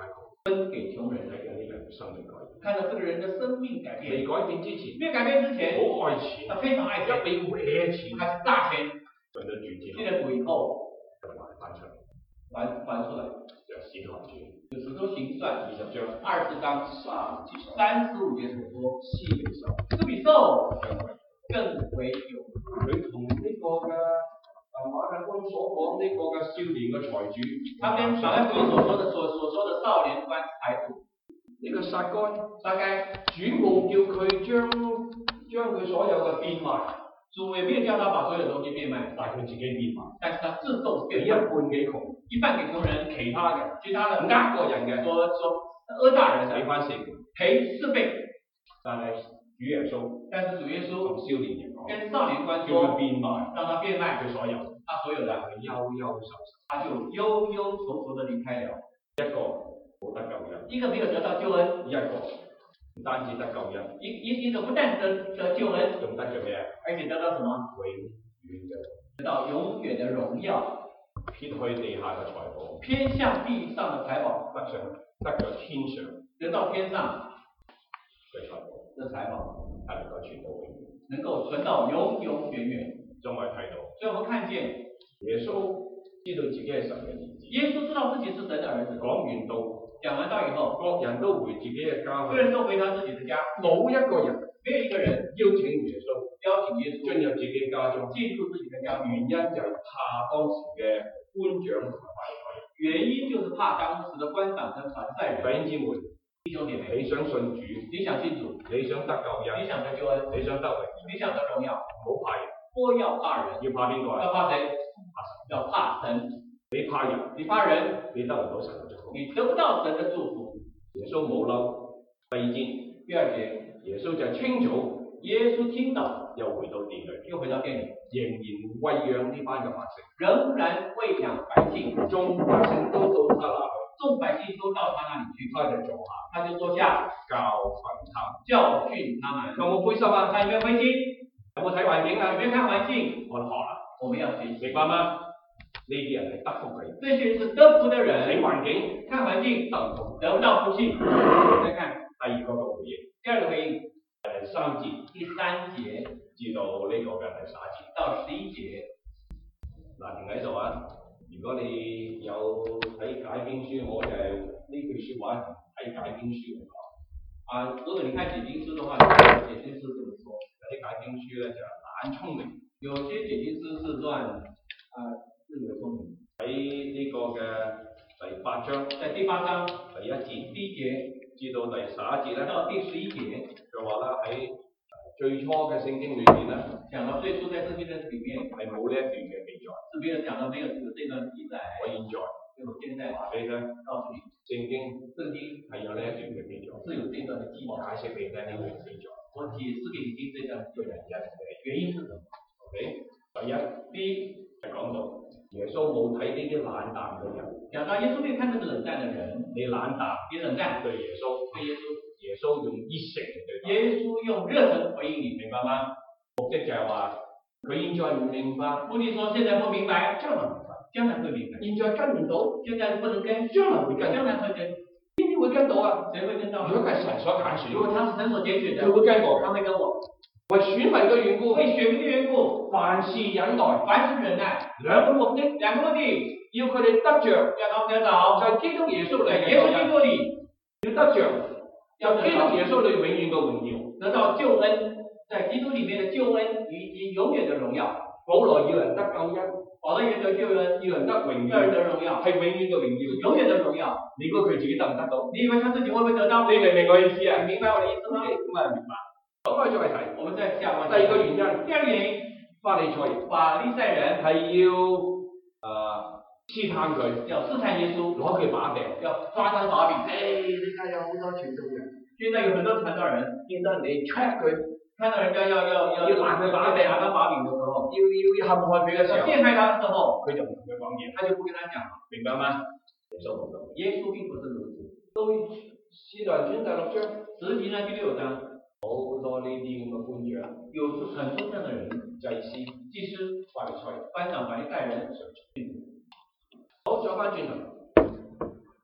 分给窮人， 睇緊呢個人生命改變。 看到這個人的生命改變。 未改變之前， 沒改變之前， 好愛錢， 他非常愛錢， 一味搲錢， 他是大錢。 信咗主之後， 信了主以後， 就還翻出嚟， 還還出來。 就使徒行傳就使徒行傳二十章二十章三節所三十五節所說， 施比受施比受更為有福。 佢同呢個嘅啊馬太福音所講呢個嘅少年嘅財主， 他跟馬太福音所說的所所說的少年官財主， 呢個撒該， 撒該主冇叫佢將將佢所有嘅變賣， 主也沒有叫他把所有東西變賣， 但係佢自己變賣， 但是他自動俾一變賣， 半幾窮， 一半給窮人， 其他嘅其他的呃個人嘅， 所所訛詐人的俾翻四半， 賠四倍。 但係主耶穌但是主耶同穌少年人講， 跟少年官叫佢說， 變賣讓他變賣佢所有， 他所有的， 佢憂憂愁愁， 他就憂憂愁愁的離開了。 一個冇得救恩， 一個沒有得到救恩， 一個唔單止得救恩， 一一一個不但得得救恩， 仲得咗咩啊？ 而且得到什麼？ 永遠嘅得到永遠的榮耀， 撇去地下嘅財寶， 偏向地上的財寶， 得上得咗天上得到天上嘅財寶， 的財寶， 係能夠傳到永遠。 能夠存到永永遠遠。 將我哋睇到， 所以我們看見耶穌知道自己係神嘅兒子， 耶穌知道自己是神的兒子。 講完道， 講完道以後， 各人都回自己嘅家去， 個人都回他自己的家， 冇一個人沒有一個人邀請耶穌邀請耶穌進入自己家中， 進入自己的家。 原因就係怕當時嘅官長同埋法利賽人。 原因就是怕當時的官長跟法利賽人。 弟兄姊妹， 弟兄姐妹， 你想信主， 你想信主， 你想得救恩， 你想得救恩， 你想得榮耀， 你想得榮耀， 唔好怕人， 不要怕人， 要怕邊個啊？ 要怕誰？ 怕神。 要怕神。 你怕人， 你怕人， 你得唔到神嘅祝福。 你得不到神的祝福。 耶穌冇嬲。第二節， 第二節， 耶穌就清早耶穌聽到， 又回到店裏， 又回到店裏， 仍然餵養呢班嘅百姓， 仍然餵養百姓， 眾百姓都到他那裏， 眾百姓都到他那裏去， 他就坐下， 他就坐下教訓他， 教訓他們。 有冇灰心啊？ 他有沒有灰心？ 有冇睇環境啊？ 有沒有看環境？ 我哋學啦， 我們要學習， 明白嗎？呢啲人係得福嘅人， 這些是得福的人。 睇環境看環境得唔到。 得不到福氣。再看第二個嘅回應， 第二個回應， 第三節第三節至到呢個嘅第十一節。 到十一節。 嗱，停喺度啊！如果你有睇解經書，我就係呢句説話睇解經書嚟講。 啊，如果你看解經書的話，解經書這麼說。 有啲解經書咧就係懶聰明， 有些解經書是亂啊自以為聰明。 喺呢個嘅第八章， 在第八章第一節第一節至到第十一節咧， 到第十一節， 佢話啦喺最初嘅聖經裏邊咧， 講到最初在聖經的裡面係冇呢一段嘅記載。 是沒有講到沒有有這段記載。 我現在我現在話俾你聽， 告訴你， 聖經聖經係有呢一段嘅記載。 是有這段的記我載。 解釋俾你聽呢段記載。 我解釋給你聽這段記載， 原因係什麼？OK，第一， 第一係講到耶穌冇睇呢啲冷淡嘅人。 講到耶穌沒有看這個冷淡的人， 你冷淡， 你冷淡對耶穌， 對耶穌， 耶穌用熱誠對待， 耶穌用熱忱回應你，明白嗎？ 目的就係話佢現在唔明白， 目的說現在不明白， 將來明白， 將來會明白， 現在跟唔到， 現在不能跟， 將來會跟， 將來會跟， 邊啲會跟到啊？ 誰會跟到？ 如果係神所揀選， 如果他是神所揀選的， 佢會跟我， 他會跟我。 為選民嘅緣故， 為選民的緣故， 凡事忍耐， 凡事忍耐， 兩個目的， 兩個目的， 要佢哋得着， 要他們得到， 在基督耶穌裏在耶穌基督裏， 要得着， 要基督耶穌裏永遠嘅榮耀， 得到救恩，在基督裡面的救恩以及永遠的榮耀。 保羅要人得救恩， 保羅要得救恩， 要人得榮耀， 要人得榮耀， 係永遠嘅榮耀， 永遠的榮耀。 你估佢自己得唔得到？ 你以為他自己會不會得到？ 你明唔明我意思啊？ 你明白我的意思嗎？ 咁啊明白。講開再睇， 我們再下第二個原因， 第二個原因， 法利賽人， 法利賽人係要誒試探佢， 要試探耶穌， 攞佢把柄， 要抓他把柄。 誒，你睇有好多傳道人， 現在有很多傳道人， 見到人哋 check 佢， 看到人家要要要要拿佢把柄， 拿他把柄的時候， 要要要陷害佢嘅時候， 要陷害他的時候， 佢就唔同佢講嘢， 他就不跟他講， 明白嗎？耶穌冇咁， 耶穌並不是如此。 到《使徒行傳》第六章， 使徒行傳第六章， 好多呢啲咁嘅官長， 有很多這樣的人， 祭司、 祭司、 法利賽人、 班長、法利賽人。 好，再翻轉頭，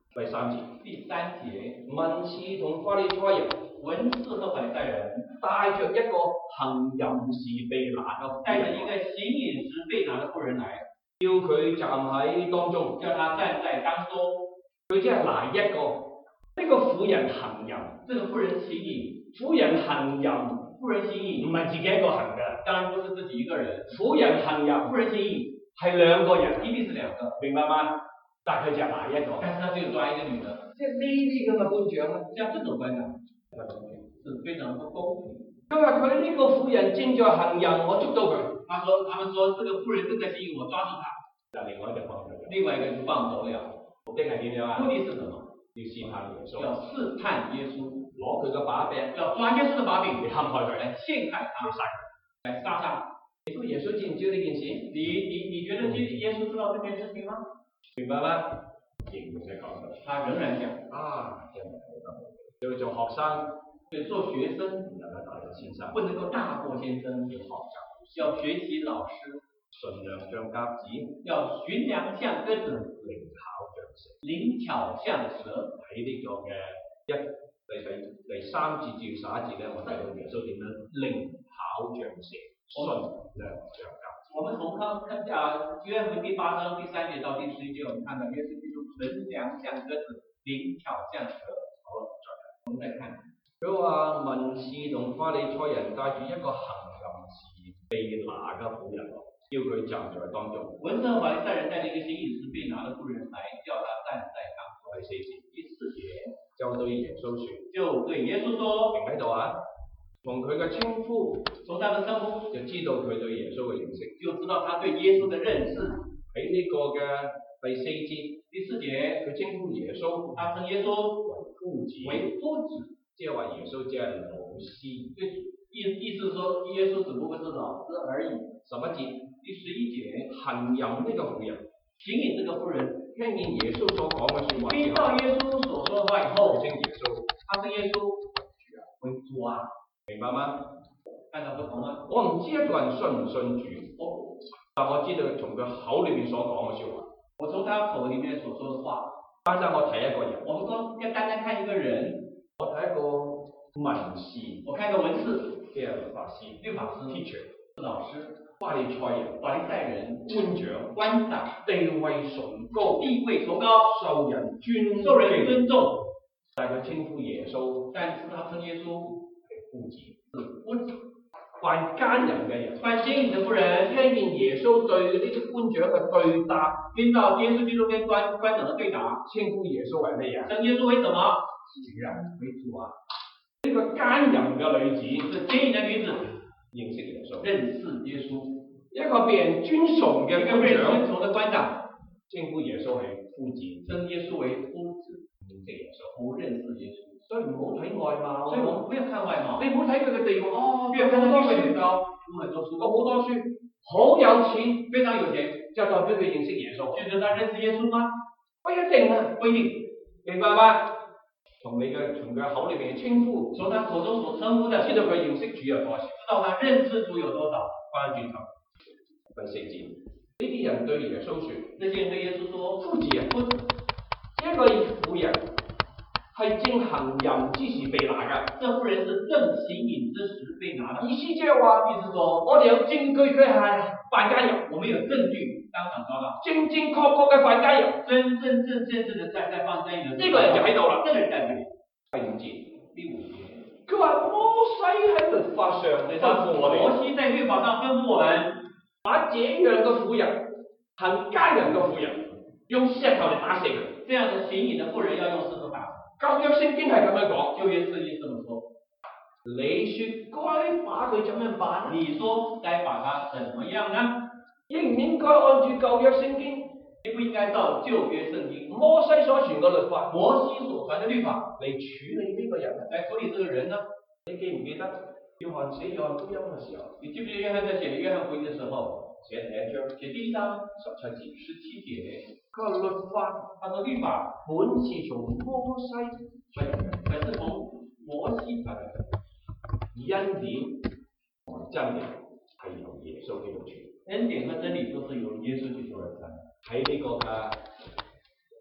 第三節， 第三節， 文士同法利賽人文士和法利賽人帶着一個行淫時被拿嘅婦帶着人， 一個行淫時被拿的婦人來， 叫佢站喺當中， 叫他站在當中。 佢即係拿一個呢、這個婦人行淫， 這個婦人行淫， 婦人行淫婦人行淫唔係自己一個行嘅， 當然不是自己一個人， 婦人行淫婦人行淫係兩個人， 一定是兩個， 明白嗎？但係佢就拿一個， 但是他只有抓一個女的， 即係呢啲咁嘅官長咧， 像這種官長是非常不公平。 佢話佢呢個婦人正在行淫，我捉到佢。 他說，他們說這個婦人正在行淫，我抓住他。 但另外一個放走咗， 另外一個就放走了。 目的係點樣啊？ 目的是什麼？ 要試探耶穌， 要試探耶穌， 攞佢個把柄， 要抓耶穌的把柄， 嚟陷害佢， 來陷害他，來殺他。 你估耶穌知唔知呢件事？ 你你你覺得耶穌知道這件事情嗎？ 明白嗎？仍然係講到， 他仍然講啊，真係好得，要做學生， 對，做學生唔能夠大過先生， 不能夠大過先生， 要學習， 要學習老師， 馴良像鴿子， 要馴良像鴿子， 靈巧像蛇， 靈巧像蛇。 喺呢個嘅一第第第三節至十一節咧，我睇到耶穌點樣靈巧像蛇，馴良像鴿子。 我們從看看啊，約翰福音第八章第三節到第十一節，我們看到耶穌基督馴良像鴿子，靈巧像蛇。好了，我們再看， 佢話文士同法利賽人帶住一個行淫時被拿嘅婦人，叫佢站在當中。 文士和法利賽人帶着一個行淫時被拿的婦人來，叫他站在當中。 第四節， 第四節就對耶穌說， 就對耶穌說， 停喺度啊！從佢嘅稱呼， 從他的稱呼就知道佢對耶穌嘅認識， 就知道他對耶穌的認識。 喺呢個嘅第四節， 第四節佢稱呼耶穌， 他稱耶穌為夫子， 為夫子， 即係話耶穌只係老師。 意意思說耶穌只不過是老師而已。 十一節， 第十一節， 行淫呢個婦人， 行淫這個婦人聽見耶穌所講嘅説話之聽後， 到耶穌所說的話以後， 耶穌， 他稱耶穌為主啊， 明白嗎？ 看到不同啊。 我唔知一個人信唔信主， 我但我知道從佢口裏邊所講嘅説話。 我從他口裏面所說的話， 單單我睇一個人， 我們說要單單看一個人， 我睇一個文士， 我看一個文士， 即係律法師、 律法師、 teacher、 老師、 法利賽人、 法利賽人、 官長、 官長， 地位崇高、 地位崇高， 受人尊受人尊重， 但係佢稱呼耶穌但是他稱耶穌係夫子。 是夫子。 犯奸淫嘅人， 犯奸淫的婦人聽見耶穌對呢啲官長嘅對答， 聽到耶穌基督跟官官長的對答， 稱呼耶穌為乜嘢？ 稱耶穌為什麼？ 主人為主啊！呢個奸淫嘅女子， 是奸淫的女子認識耶穌， 認識耶穌， 一個被人尊崇嘅一個被人官長， 尊崇的官長， 稱呼耶穌係夫子， 稱耶穌為夫子， 認識耶穌。 不認識耶穌。 所以唔好睇外貌， 所以我們不要看外貌， 你唔好睇佢嘅地位，哦， 越看他好多書， 地位很高，讀很多書， 讀好多書，好有錢， 非常有錢， 就代表佢認識耶穌。 就是他認識耶穌嗎？ 不一定啊， 不一定， 明白嗎？從你嘅從佢口裏面嘅稱呼， 從他口中所稱呼的， 知道佢認識主有多少。 知道他認識主有多少。 翻轉頭，第四節，呢啲人對耶穌說， 這些人對耶穌說： 夫子啊， 夫子， 一個婦人係正行淫之時被拿㗎。 這婦人是正行淫之時被拿的。 意思即係話， 意思說， 我哋有證據佢係犯奸淫， 我們有證據當場抓到， 正正確確嘅犯奸淫， 真真正正正的在在犯奸淫的。 呢個人就喺度啦。 這個人在這裡。 第五節， 第五節， 佢話摩西喺律法上吩咐我哋， 摩西在律法上吩咐我們， 把這樣嘅婦人，行奸淫嘅婦人，用石頭嚟打死佢。 這樣的行淫的婦人要用石頭打。 舊約聖經係咁樣講， 舊約聖經這麼說。 你説該把佢怎樣辦？ 你說該把他怎麼樣呢？ 應唔應該按住舊約聖經？ 應不應該照舊約聖經摩西所傳嘅律法， 摩西所傳的律法嚟處理呢個人？ 來處理這個人呢？ 你記唔記得約翰寫約翰福音嘅時候？ 你記不記得約翰在寫約翰福音的時候， 寫第一章， 寫第一章十七節， 十七節， 佢話律法， 他說律法本是從摩西出嚟嘅， 本是從摩西傳來的， 恩典同真理係由耶穌基督傳。恩典和真理都是由耶穌基督而生。喺呢個嘅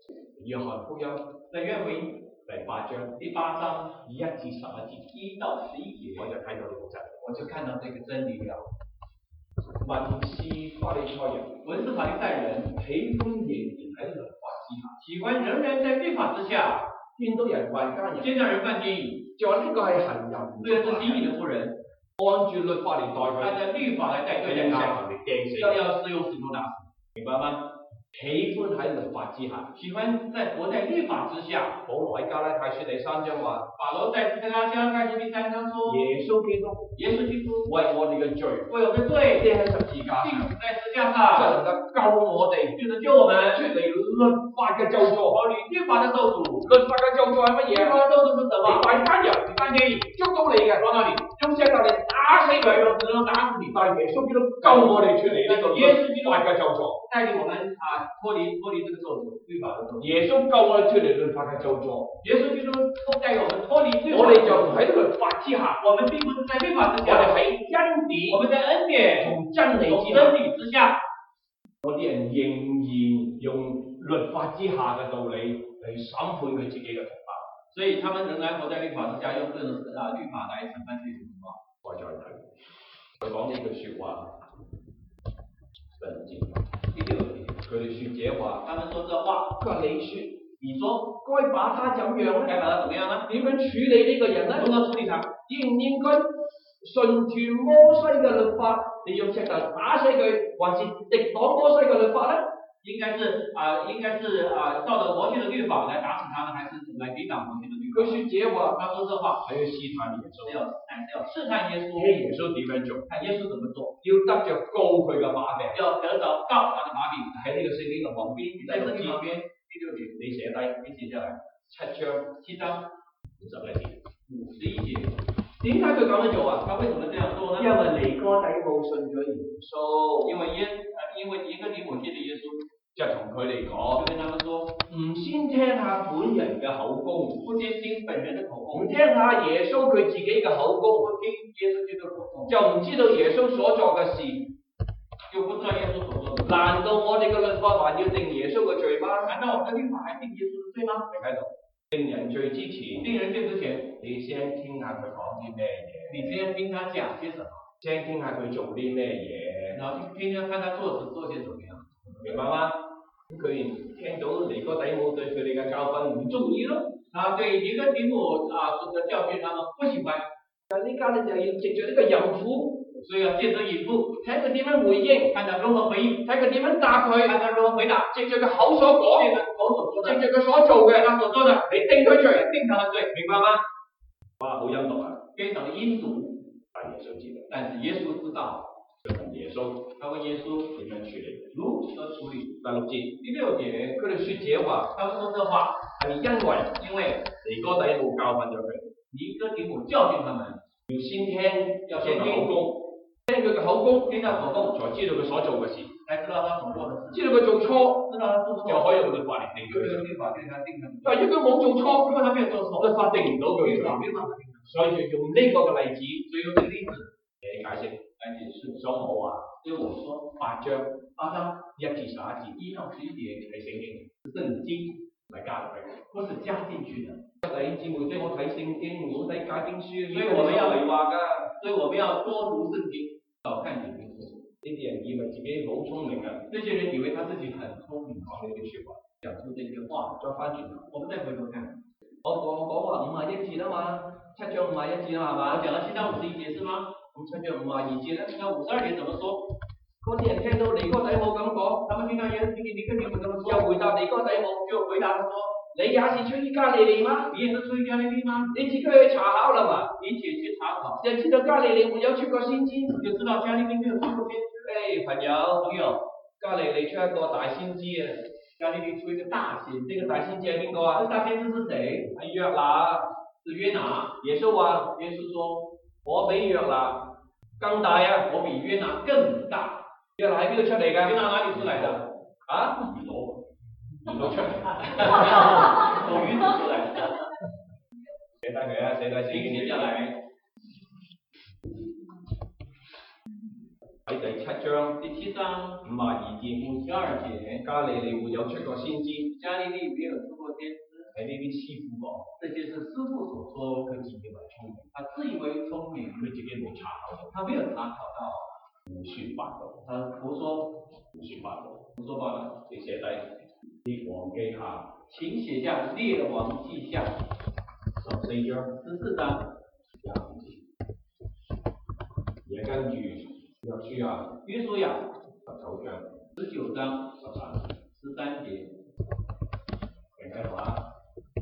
約翰福音在約福音第八章第八章一至十一節， 一到十一節， 我就睇到呢個真理。 我就看到這個真理了。 文士法利賽人文士法利賽人喜歡仍然喺律法之下， 喜歡仍然在律法之下， 見到人犯奸淫， 見到人犯奸淫， 就話呢個係行淫， 這個是行淫的婦人， 按住律法嚟待佢， 按照律法來待佢對待他， 用石頭嚟釘死， 要要使用石頭打死，明白嗎？ 喜歡喺律法之下， 喜歡在活在律法之下。 保羅喺加拉太書第三章話， 保羅在加拉太書第三章說， 耶穌基督， 耶穌基督為我哋嘅罪， 為我們的罪釘喺十字架釘上， 在十字架就上， 能夠救我哋， 就能救我們出離律法嘅咒詛。 脫離律法的咒詛。 律法嘅咒詛係乜嘢啊？ 律法的咒詛是什麼？ 你犯奸淫， 你犯奸淫， 捉到你嘅， 捉到你， 用石頭嚟打死佢， 用石頭打死你。 但係耶穌基督救我哋出離呢個律法嘅咒詛， 帶領我們啊脫離脫離這個咒詛，律法的咒詛。 耶穌救我哋出離律法嘅咒詛， 耶穌基督帶領我們脫離律法。 我哋就唔喺律法之下， 我們並不是在律法之下， 我哋喺恩典， 我們在恩典同真理同之真理之下。 嗰啲人仍然用律法之下嘅道理嚟審判佢自己嘅同胞， 所以他們仍然活在律法之下，用這種啊律法來審判自己的同胞。 我再睇佢講呢句説話，神節第六節， 佢哋説這話， 他們說這話， 佢話你説， 你說該把他怎樣咧？ 該把他怎麼樣呢？ 點樣處理呢個人咧？ 如何處理他？ 應唔應該順住摩西嘅律法，你用石頭打死佢，還是敵擋摩西嘅律法咧？ 應該是啊、呃，應該是啊、呃，照着摩西的律法來打死他呢，還是來抵擋摩西的律法？ 佢説這話， 他說這話， 係要試探耶穌， 是要還是要試探耶穌？ 睇耶穌點樣做， 看耶穌怎麼做， 要得着告佢嘅把柄， 要得着告他的把柄。 喺呢個聖經嘅旁邊， 在聖經旁邊第六節， 你寫低， 你寫下來， 七章七章五十一節， 五十一節。 點解佢咁樣做啊？ 他為什麼這樣做呢？ 因為尼哥底母信咗耶穌， 因為耶，呃，因為尼哥底母信咗耶穌， 就同佢哋講， 就跟他們說， 唔先聽下本人嘅口供， 不先聽本人的口供， 唔聽下耶穌佢自己嘅口供， 不聽耶穌基督的口供， 就唔知道耶穌所作嘅事。 就不知道耶穌所做的。 難道我哋嘅律法還要定耶穌嘅罪嗎？ 難道我們的律法還定耶穌的罪嗎？ 你喺度定人罪之前， 定人罪之前， 你先聽下佢講啲咩嘢， 你先聽他講些什麼， 先聽下佢做啲咩嘢， 然後聽聽看他做事做些怎麼樣， 明白嗎？佢聽到尼哥底母對佢哋嘅教訓唔中意咯， 啊，對尼哥底母啊的教訓他們不喜歡， 但呢家咧就要藉著呢個淫婦， 所以要借着淫婦， 睇佢點樣回應， 看他如何回應， 睇佢點樣答佢， 看他如何回答， 藉著佢口所講， 借着口所說的， 藉著佢所做嘅， 他所做的， 你定佢罪， 定他的罪，明白嗎？ 哇，好陰毒啊！ 非常的陰毒， 但耶穌知道， 但是耶穌知道， 就問耶穌， 他問耶穌點樣處理？ 如何處理？ 第六節， 第六節， 佢哋説這話， 他們說這話係因為因為尼哥底母教訓咗佢， 尼哥底母教訓他們， 要先聽要先聽口供，聽佢嘅口供， 聽他口供， 才知道佢所做嘅事， 才知道他所做的事， 知道佢做錯， 知道他做錯， 就可以用律法嚟定佢。 就用律法對他定他。 但係如果佢冇做錯， 如果他沒有做錯， 律法定唔到佢罪， 律法沒有辦法定他， 所以就用呢個嘅例子所以用這個例子嚟解釋。 來解釋。 所以我話所以我說八章八章一至十一節一到十一節係聖經， 聖經唔係加落去。 不是加進去的。 弟兄姊妹，即係我睇聖經，唔好睇解經書， 所以我們要嚟話㗎。 所以我們要多讀聖經，少看解經書。 呢啲人以為自己好聰明啊， 這些人以為他自己很聰明， 講呢啲説話， 講出這些話。 再翻轉頭， 我們再回頭看， 我我講話五十一節啊嘛，七章五十一節啊嘛， 我講了七章五十一節是嗎？ 咁七章五十二節咧， 那五十二節怎麼說？ 嗰啲人聽到尼哥底母咁講， 他們聽到耶穌尼哥底母這麼說， 又回答尼哥底母， 就回答他說： 你也是出於加利利嗎？ 你也是出於加利利嗎？ 你自己去查考啦嘛， 你且去查考， 就知道加利利沒有出過先知， 就知道加利利沒有出過先知。 誒朋友朋友， 加利利出一個大先知啊！ 加利利出一個大先知， 呢個大先知係邊個啊？ 這大先知是誰？ 係約拿， 是約拿。 耶穌話： 耶穌說： 我比約拿更大啊！ 我比約拿更大。 約拿喺邊度出嚟㗎？ 約拿哪裡出嚟的？ 啊？魚佬，魚佬出嚟， 從魚子出嚟。 寫低佢啊！寫低聖經寫下來。 喺第七章第七章五十二至五十十二節， 加利利沒有出過先知， 加利利沒有出過先知， 係呢啲師傅講， 這些是師傅所說， 佢自以為聰明， 他自以為聰明， 佢自己冇查考到， 他沒有查考到， 胡說八道， 他胡說胡說八道， 胡說八道。 你寫低列王記下， 請寫下列王記下十四章十四章廿五節，而跟住約書亞約書亞十九章十九章十三節， 十三節， 明嘅話，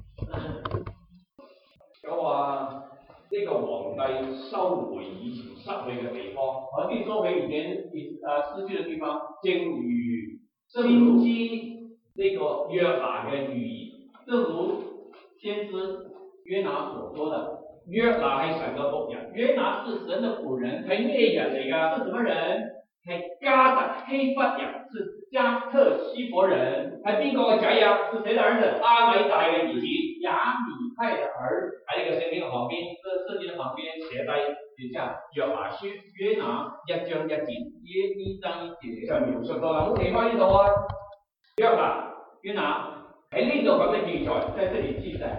咁話呢個皇帝收回以前失去嘅地方， 皇帝收回以前以啊失去嘅地方， 正如先知呢個約拿嘅預言， 正如先知約拿所說的， 約拿係神嘅僕人， 約拿是神嘅僕人， 係咩人嚟㗎？ 是什麼人？ 係加特希弗人， 是加特希弗人， 係邊個嘅仔啊？ 是誰的兒子？ 亞米大嘅兒子， 亞米太的兒。 喺呢個聖經嘅旁邊， 這聖經嘅旁邊寫低寫下約拿書約拿一章一節， 約一章一節， 就描述到啦。好，睇翻呢度啊，約拿約拿喺呢度咁嘅記載， 在這裡記載，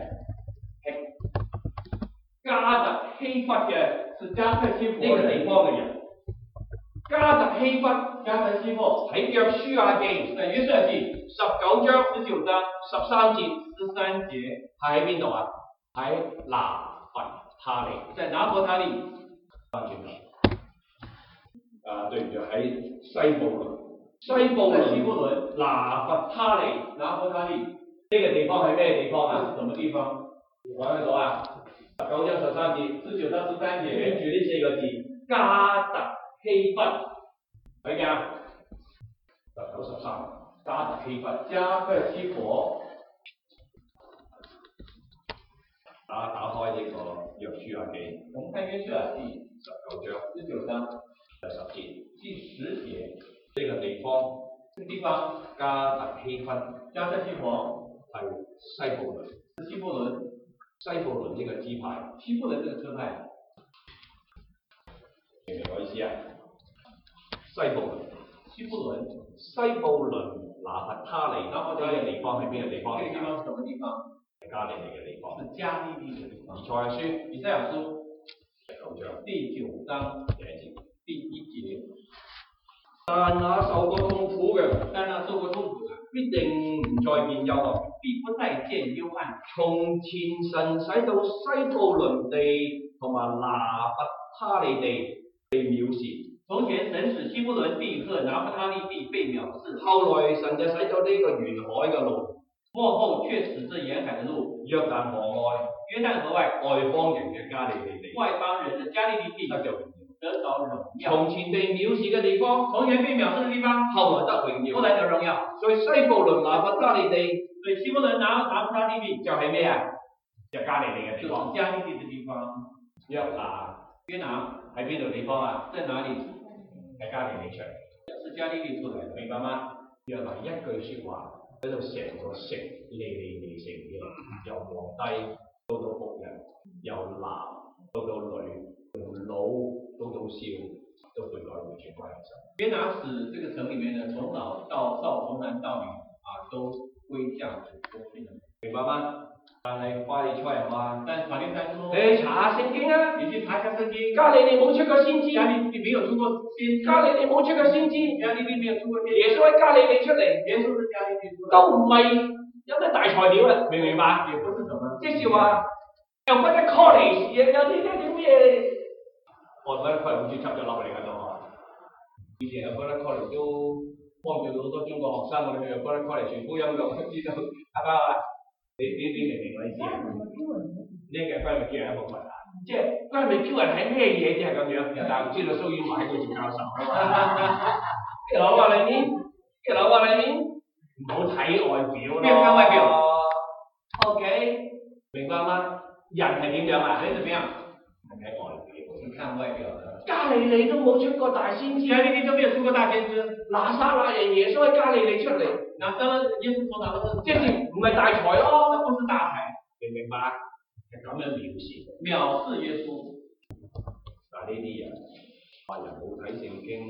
加特希弗嘅是加特希弗呢個地方嘅人。加特希弗， 加特希弗喺約書亞記， 在約書亞記十九章十九章十三節， 十三節係喺邊度啊？喺拿弗他利， 在拿弗他利。 翻轉頭，啊對唔住，喺西布倫，西布倫， 西布倫， 拿弗他利， 拿弗他利呢個地方係咩地方啊？ 是什麼地方？ 揾得到啊？十九章十三節， 十九章十三節， 跟住呢四個字，加特希弗，睇見啊？十九十三，加特希弗， 加特希弗。 打打開呢個約書亞記， 我們看約書亞記十九章十九章第十節， 第十節， 呢個地方， 這個地方加特希弗加特希弗係西布倫， 是西布倫， 西布倫呢個支派， 西布倫這個支派， 明唔明我意思啊？西布倫， 西布倫， 西布倫拿弗他利， 拿弗他利呢個地方係邊個地方嚟㗎？ 這個地方是什麼地方？ 係加利利嘅地方。 是加利利嘅地方。 以賽亞書， 以賽亞書第九章第九章第一節， 第一節， 但那受過痛苦嘅， 但那受過痛苦嘅， 必定唔再見憂患， 必不再見幽暗。 從前神使到西布倫地同埋拿弗他利地被藐視， 從前神使西布倫地和拿弗他利地被藐視， 後來神就使咗呢個沿海嘅路， 過後卻使這沿海嘅路， 約旦河外， 約旦河外外邦人嘅加利利地， 外邦人的加利利地得着榮耀。 得着榮耀。 從前被藐視嘅地方， 從前被藐視嘅地方， 後來得榮耀。 後來得榮耀。 所以西布倫拿弗他利地， 所以西布倫拿拿弗他利地就係咩啊？就加利利嘅地就是方。 加利利嘅地方。 約拿約拿喺邊度地方啊？ 在哪裡？ 喺加利利出嚟， 是加利利出來的， 明白嗎？約拿一句説話，喺度成個城利利利成嘅，由皇帝到到僕人，由男到到女，由老到到少，都悔改回轉歸向神。 約拿使這個城裡面呢，從老到少，從男到女啊，都歸向主，都歸向主， 明白嗎？但係法利賽人話： 但法利賽說， 你查下聖經啊！ 你去查下聖經， 加利利冇出過先知， 加利利沒有出過先知， 加利利冇出過先知， 加利利沒有出過先知， 耶穌喺加利利出嚟， 耶穌是加利利出來， 都唔係有咩大材料啊！明唔明白？ 也不是什麼， 即是話又不得 college 有啲啲啲咩？我覺得佢好似執咗落嚟㗎咯。以前又覺得 college 都幫助到好多中國學生，我哋去又覺得 college 傳福音咁，知道係嘛？你你你明唔明我意思啊？呢個係關於叫人一部分啊，即係關於叫人係咩嘢即係咁樣，但係唔知道蘇遠華喺度做教授。啲佬話你面，啲佬話你面，唔好睇外表咯。 不要看外表。OK， 明白嗎？人係點樣啊？ 人怎麼樣？ 係睇外表。 是看外表的。 加利利都冇出過大先知， 加利利都沒有出過大先知。 拿撒勒人耶穌喺加利利出嚟， 拿撒勒耶穌從哪度出嚟？ 即係唔係大才咯？ 那不是大才， 明唔明白？係咁樣藐視， 藐視耶穌。 但係呢啲人話人冇睇聖經，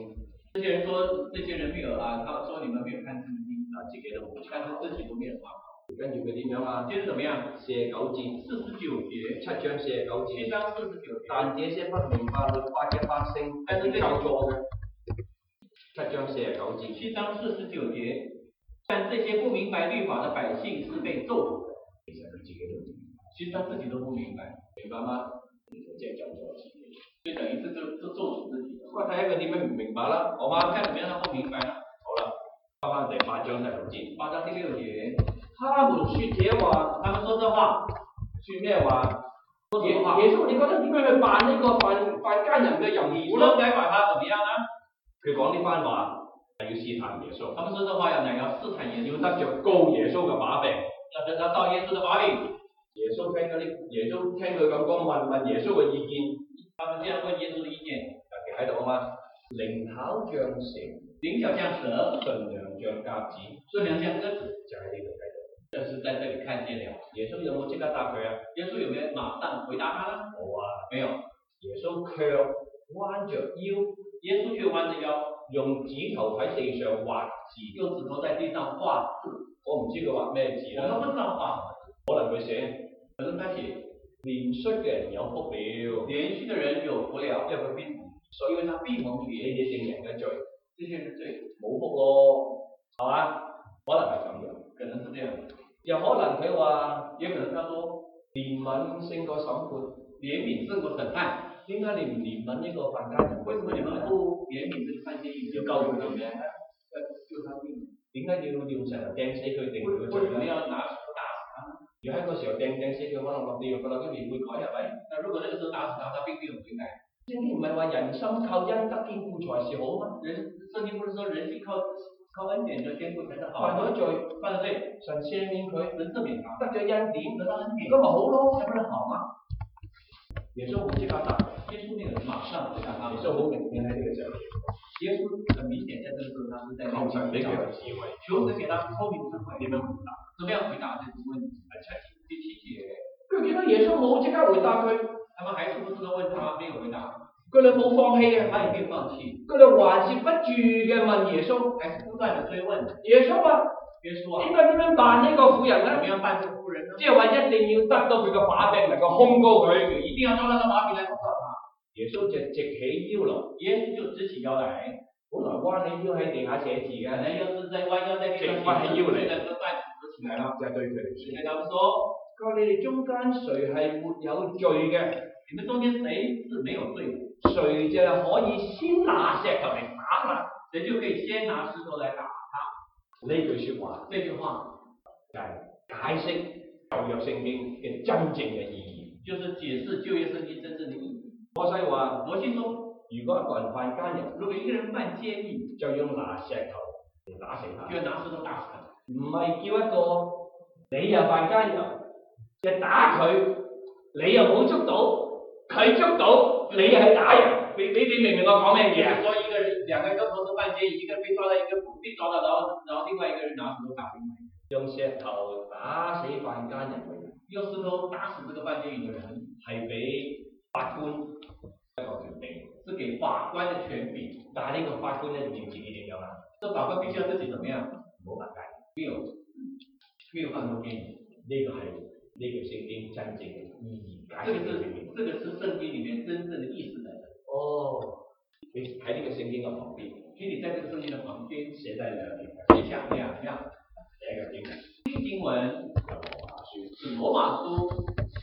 这些人说这些人没有啊，他说你们没有看圣经啊，自己都不但是自己都没有画好。 跟住佢點樣啊？ 接着怎麼樣？ 四十九節， 四十九節， 七章四十九節。 七章四十九節。 但這些不明白律法嘅百姓係咒詛嘅。七章四十九節。 七章四十九節，但這些不明白律法的百姓是被咒詛的。 其實佢自己都唔明白， 其實他自己都不明白，明白嗎？ 即係咒詛自己。 就等於是就就咒詛自己。 我睇下佢點樣唔明白啦，好嗎？ 看怎麼樣他不明白啦。 好啦，翻翻第八章第六節。 八章第六節。 他們說這話， 他們說這話， 說咩話？ 耶耶穌，你覺得點樣去辦呢個犯犯奸人嘅淫婦咧？ 該把他怎麼樣呢？ 佢講呢番話係要試探耶穌。 他們說這話要嚟要試探耶穌， 要得着告耶穌嘅把柄， 要得到到耶穌嘅把柄。 耶穌聽嗰啲，耶穌聽佢咁講，問問耶穌嘅意見。 他們這樣問耶穌嘅意見， 特別喺度啊嘛，靈巧像蛇， 靈巧像蛇， 順良像鴿子， 順良像鴿子， 就喺呢度睇到。 就是在這裡看見了。 耶穌有冇即刻答佢啊？ 耶穌有沒有馬上回答他呢？ 冇啊， 沒有。 耶穌卻彎着腰， 耶穌卻彎着腰， 用指頭喺地上畫字， 用指頭在地上畫字。 我唔知佢畫咩字啦。 我都不知道畫什麼字。 可能佢寫， 可能他寫憐恤嘅人有福了， 憐恤嘅人有福了， 因為佢必蒙， 因為他必蒙憐。 呢啲聖人嘅罪， 這些人罪冇福咯，係嘛？可能係咁樣， 可能是這樣。 又可能佢話， 也可能他說憐憫勝過審判， 憐憫勝過審判。 點解你唔憐憫呢個犯奸人？ 為什麼你們不憐憫這個犯奸人？ 要救佢條命咧？ 要救他命。 點解要用石頭掟死佢定佢為罪咧？ 什麼要拿石頭打死他？ 如果喺個時候掟掟死佢，可能落地獄㗎啦，跟住會改係咪？ 那如果那個時候打死他，他並沒有悔改。 聖經唔係話人心靠恩德堅固才是好嗎？ 人聖經不是說人心靠靠恩典的堅固才是好。 犯咗罪， 犯咗罪， 神赦免佢， 神赦免他， 得咗恩典， 得到恩典， 咁咪好咯，咁咪好嗎？耶穌冇即刻答， 耶穌沒有馬上回答他。 耶穌好明顯喺呢個時候， 耶穌很明顯在這個時候，他是在求神俾佢有智慧， 求神給他聰明智慧， 點樣回答？ 怎麼樣回答這個問題？第七節， 佢見到耶穌冇即刻回答佢， 他們還是不知道問他，沒有回答。 佢哋冇放棄啊， 他也沒有放棄， 佢哋還是不住嘅問耶穌， 還是不斷的追問耶穌啊， 耶穌啊， 應該點樣辦呢個婦人咧？ 怎麼樣辦這個婦人呢？ 即係話一定要得到佢嘅把柄能夠控告佢， 一定要抓到他把柄來控告他。 耶穌就直起腰來， 耶穌就直起腰來， 本來彎起腰喺地下寫字嘅， 本來要是在彎腰在地上寫字，現在就斷直起來了， 就係對佢哋就跟他們說： 佢話你哋中間誰係沒有罪嘅？ 你們中間誰是沒有罪的？ 誰就可以先拿石頭嚟打他？ 誰就可以先拿石頭來打他？ 呢句説話， 這句話就係解釋舊約聖經嘅真正嘅意義， 就是解釋舊約聖經真正的意義。 摩西話： 摩西說， 如果一個人犯奸淫， 如果一個人犯奸淫， 就要拿石頭嚟打死他， 就要拿石頭打死他， 唔係叫一個你又犯奸淫，就打佢，你又冇捉到。佢捉到，你係打人，你你你明唔明我講咩嘢啊？ 說一個人，兩個人都同時犯奸淫，一個人被抓到，一個被抓到，然後然後另外一個人拿石頭打另外一個人， 用石頭打死犯奸人嘅人， 用石頭打死這個犯奸淫嘅人， 係俾法官一個權柄， 是給法官嘅權柄， 但係呢個法官一定要自己點樣啊？ 這法官必須要自己怎麼樣？ 冇辦法， 沒有沒有犯過奸淫， 呢個係呢個聖經真正嘅意義解這個是釋裏面。 這個是聖經裡面真正的意思嚟嘅。 哦，你喺呢個聖經嘅旁邊， 請你在這個聖經嘅旁邊寫低兩點， 寫下兩樣。 第一個經文， 第一經文就羅馬書， 是羅馬書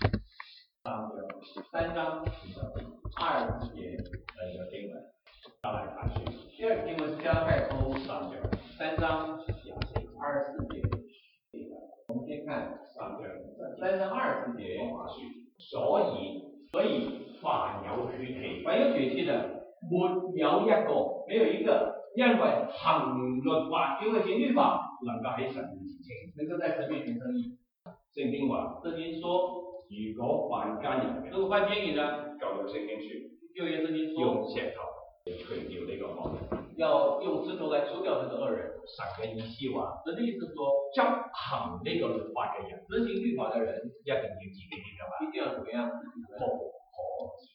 三章二十節。 第二個經文，加拉太書， 第二個經文是加拉太書三章三章二十四節。我們先看三章三章二十四節。 羅馬書，所以所以凡有血氣， 凡有血氣的， 沒有一個， 沒有一個， 因為行律法， 因為行律法能夠喺神面前能夠在神面前稱義。 聖經話， 聖經說， 如果犯奸淫嘅， 如果犯奸淫呢， 舊約聖經說， 舊約聖經說， 用石頭嚟除掉呢個惡人， 要用石頭來除掉這個惡人。 神嘅意思話， 神的意思說， 執行呢個律法嘅人， 執行律法的人一定要自己點樣啊？ 一定要怎麼樣？ 無可指責， 必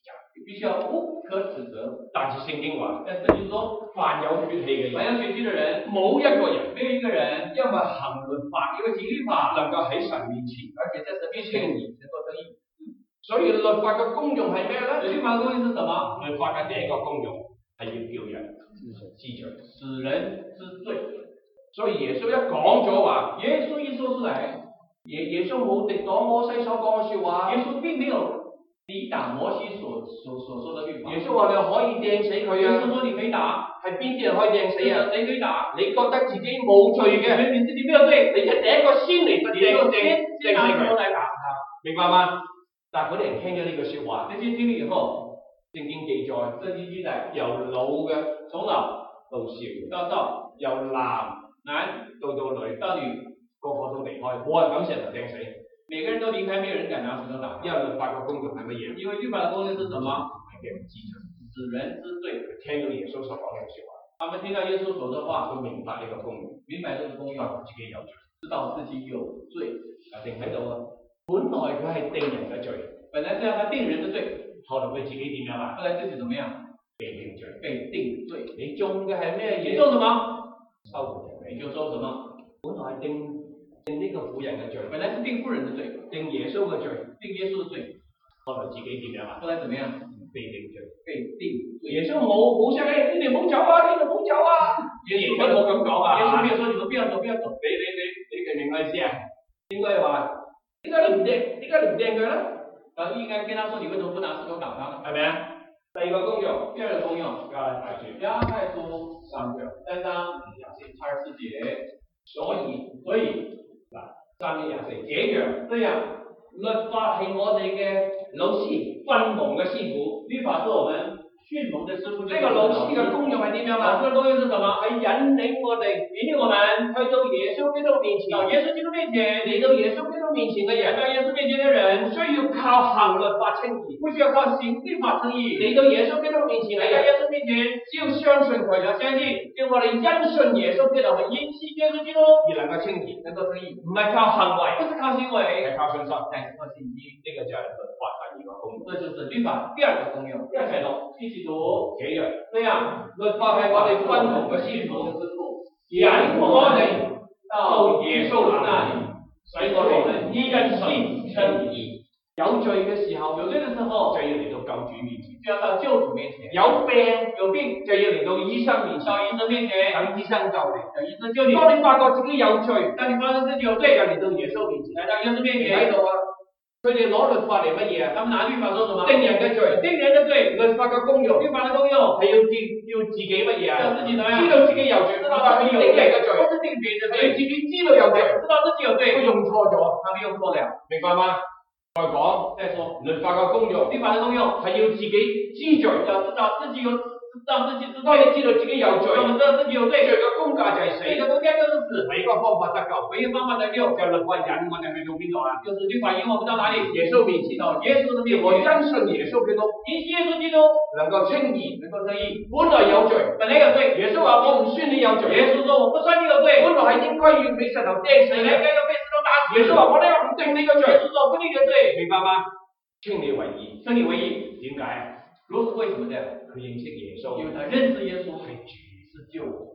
必須要無可指責。 但是聖經話， 但聖經說， 凡有血氣嘅人， 凡有血氣的人， 冇一個人， 沒有一個人， 因為行律法， 因為行律法， 能夠喺神面前， 而且在神面前能夠稱義。 所以律法嘅功用係咩咧？ 律法嘅功用是什麼？ 律法嘅第一個功用係要叫人知罪， 使人知罪。 所以耶穌一講咗話， 耶穌一說出嚟， 耶耶穌冇敵擋摩西所講嘅説話， 耶穌並沒有抵擋摩西所所所說的律法。 耶穌話你可以掟死佢啊！ 耶穌說你可以打， 係邊啲人可以掟死啊？ 誰可以打？ 你覺得自己冇罪嘅， 你自己沒有罪， 你就第一個先嚟掟掟先拿石頭來打他， 明白嗎？但係嗰啲人聽咗呢句説話， 那些聽了以後， 聖經記載， 聖經記載由老嘅從老到少， 到少， 由男男到到女， 到女， 個個都離開，冇人敢石頭掟死。 每個人都離開，沒有人敢拿石頭打。 因為律法嘅功用係乜嘢？ 因為律法嘅功用是什麼？ 係叫人知罪， 使人知罪。 聽到耶穌所講嘅説話， 他們聽到耶穌所說的話， 佢明白呢個功用， 明白這個功用， 自己有罪， 知道自己有罪。 啊，定喺度啊！本來佢係定人嘅罪， 本來是要他定人的罪， 後來佢自己點樣啊？ 後來自己怎麼樣？ 被定罪， 被定罪。 你種嘅係咩嘢？ 你種什麼？ 收回人你就收什麼？ 本來係定定呢個婦人嘅罪， 本來是定婦人的罪， 定耶穌嘅罪， 定耶穌的罪。 後來自己點樣啊？ 後來怎麼樣？ 被定罪， 被定罪。 耶穌冇冇聲誒，你哋唔好走啊！你哋唔好走啊！耶穌冇咁講啊！ 耶穌沒有說你們不要走，不要走。 你你你你明唔明我意思啊？應該話點解你唔掟？點解你唔掟佢咧？ 啊，應該跟他說你為什麼不拿石頭打他呢？ 係咪啊？第二個功用， 第二個功用， 加拉太書， 加拉太書三章三章二十四節，所以所以嗱三一廿四，這樣這樣， 律法係我哋嘅老師，訓蒙嘅師傅。 律法是我們訓蒙的師傅。 呢個老師嘅功用係點樣啊？ 老師嘅功用是什麼？ 係引領我哋， 引領我們去到耶穌基督面前。 到耶穌基督面前， 嚟到耶穌基督面前嘅人， 到耶穌面前嘅人， 需要靠行律法稱義， 不需要靠行律法稱義。 嚟到耶穌基督面前，嚟到耶穌面前，只要相信佢， 要相信， 叫我哋因信耶穌基督，係因信耶穌基督而能夠稱義， 能夠稱義， 唔係靠行為， 不是靠行為， 係靠信心， 但是靠信心。 呢個就係律法第二個功用。 這就是律法第二個功用。 一齊讀， 一起讀， 這樣， 這樣， 律法係我哋訓蒙嘅師傅， 引我哋到耶穌那裏， 使我我們因信稱義。有罪嘅時候， 有罪嘅時候， 就要嚟到救主面前， 就要到救主面前。 有病有病， 就要嚟到醫生面前， 到醫生面前， 等醫生救你， 等醫生救你。 當你發覺自己有罪， 當你發現自己有罪， 就嚟到耶穌面前， 來到耶穌面前。 喺度啊！佢哋攞律法嚟乜嘢啊？ 他們拿律法做什麼？ 定人嘅罪， 定人嘅罪。 律法嘅功用， 律法嘅功用係要見要自己乜嘢啊？ 要自己點樣？ 知道自己有罪， 知道自己有罪， 定人嘅罪， 不是定別人嘅罪。 自己知道有罪， 知道自己有罪， 佢用錯咗， 他們用錯了， 明白嗎？再講， 再說， 律法嘅功用， 律法嘅功用係要自己知罪， 要知道自己有，讓自己知道。 當你知道自己有罪， 我們知道自己有罪， 罪嘅工價就係死， 罪嘅工價就是死。 唯一個方法得救， 唯一方法得救， 就律法引我哋去到邊度啊？ 就是律法引我們到哪裡？ 耶穌面前， 到耶穌的面前。 我因信耶穌基督， 因信耶穌基督能夠稱義， 能夠稱義。 本來有罪， 本來有罪。 耶穌話我唔算你有罪。 耶穌說我不算你有罪。 本來係應該要俾石頭掟死你， 本來應該要被石頭打死。 耶穌話我呢個唔定你個罪。 耶穌說我不定你的罪， 明白嗎？稱你為義， 稱你為義， 點解啊？ 如此為什麼這樣？ 佢認識耶穌， 因為他認識耶穌係主，是救我。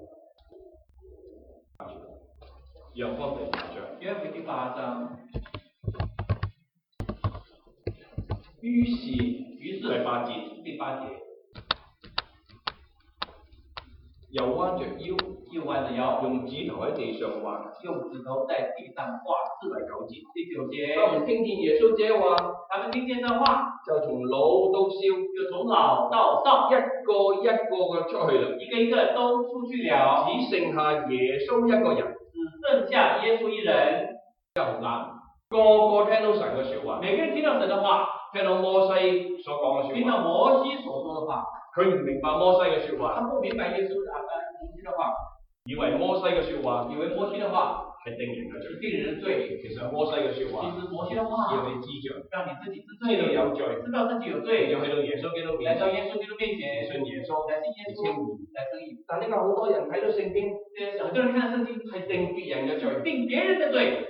約翰第八章， 約翰第八章。 於是， 於是第八節， 第八節， 又彎着腰， 又彎着腰， 用指頭喺地上畫， 用指頭在地上畫。 第九節， 第九節， 他們聽見耶穌這話， 他們聽見這話， 就從老到少， 就從老到少， 一個一個嘅出去了， 一個一個都出去了， 只剩下耶穌一個人， 只剩下耶穌一人。 就嗱，個個聽到神嘅説話， 每個人聽到神嘅話， 聽到摩西所講嘅説話， 聽到摩西所說嘅話， 佢唔明白摩西嘅説話， 他不明白耶穌啊摩西嘅話， 以為摩西嘅説話， 以為摩西嘅話係定人嘅罪， 定人嘅罪。 其實摩西嘅説話， 其實摩西嘅話， 要你知罪， 讓你自己知知道有罪， 知道自己有罪， 就去到耶穌基督面前， 來到耶穌基督面前， 信耶穌， 來信耶穌，來稱義。 但呢個好多人睇到聖經， 很多人看聖經係定別人嘅罪， 定別人嘅罪。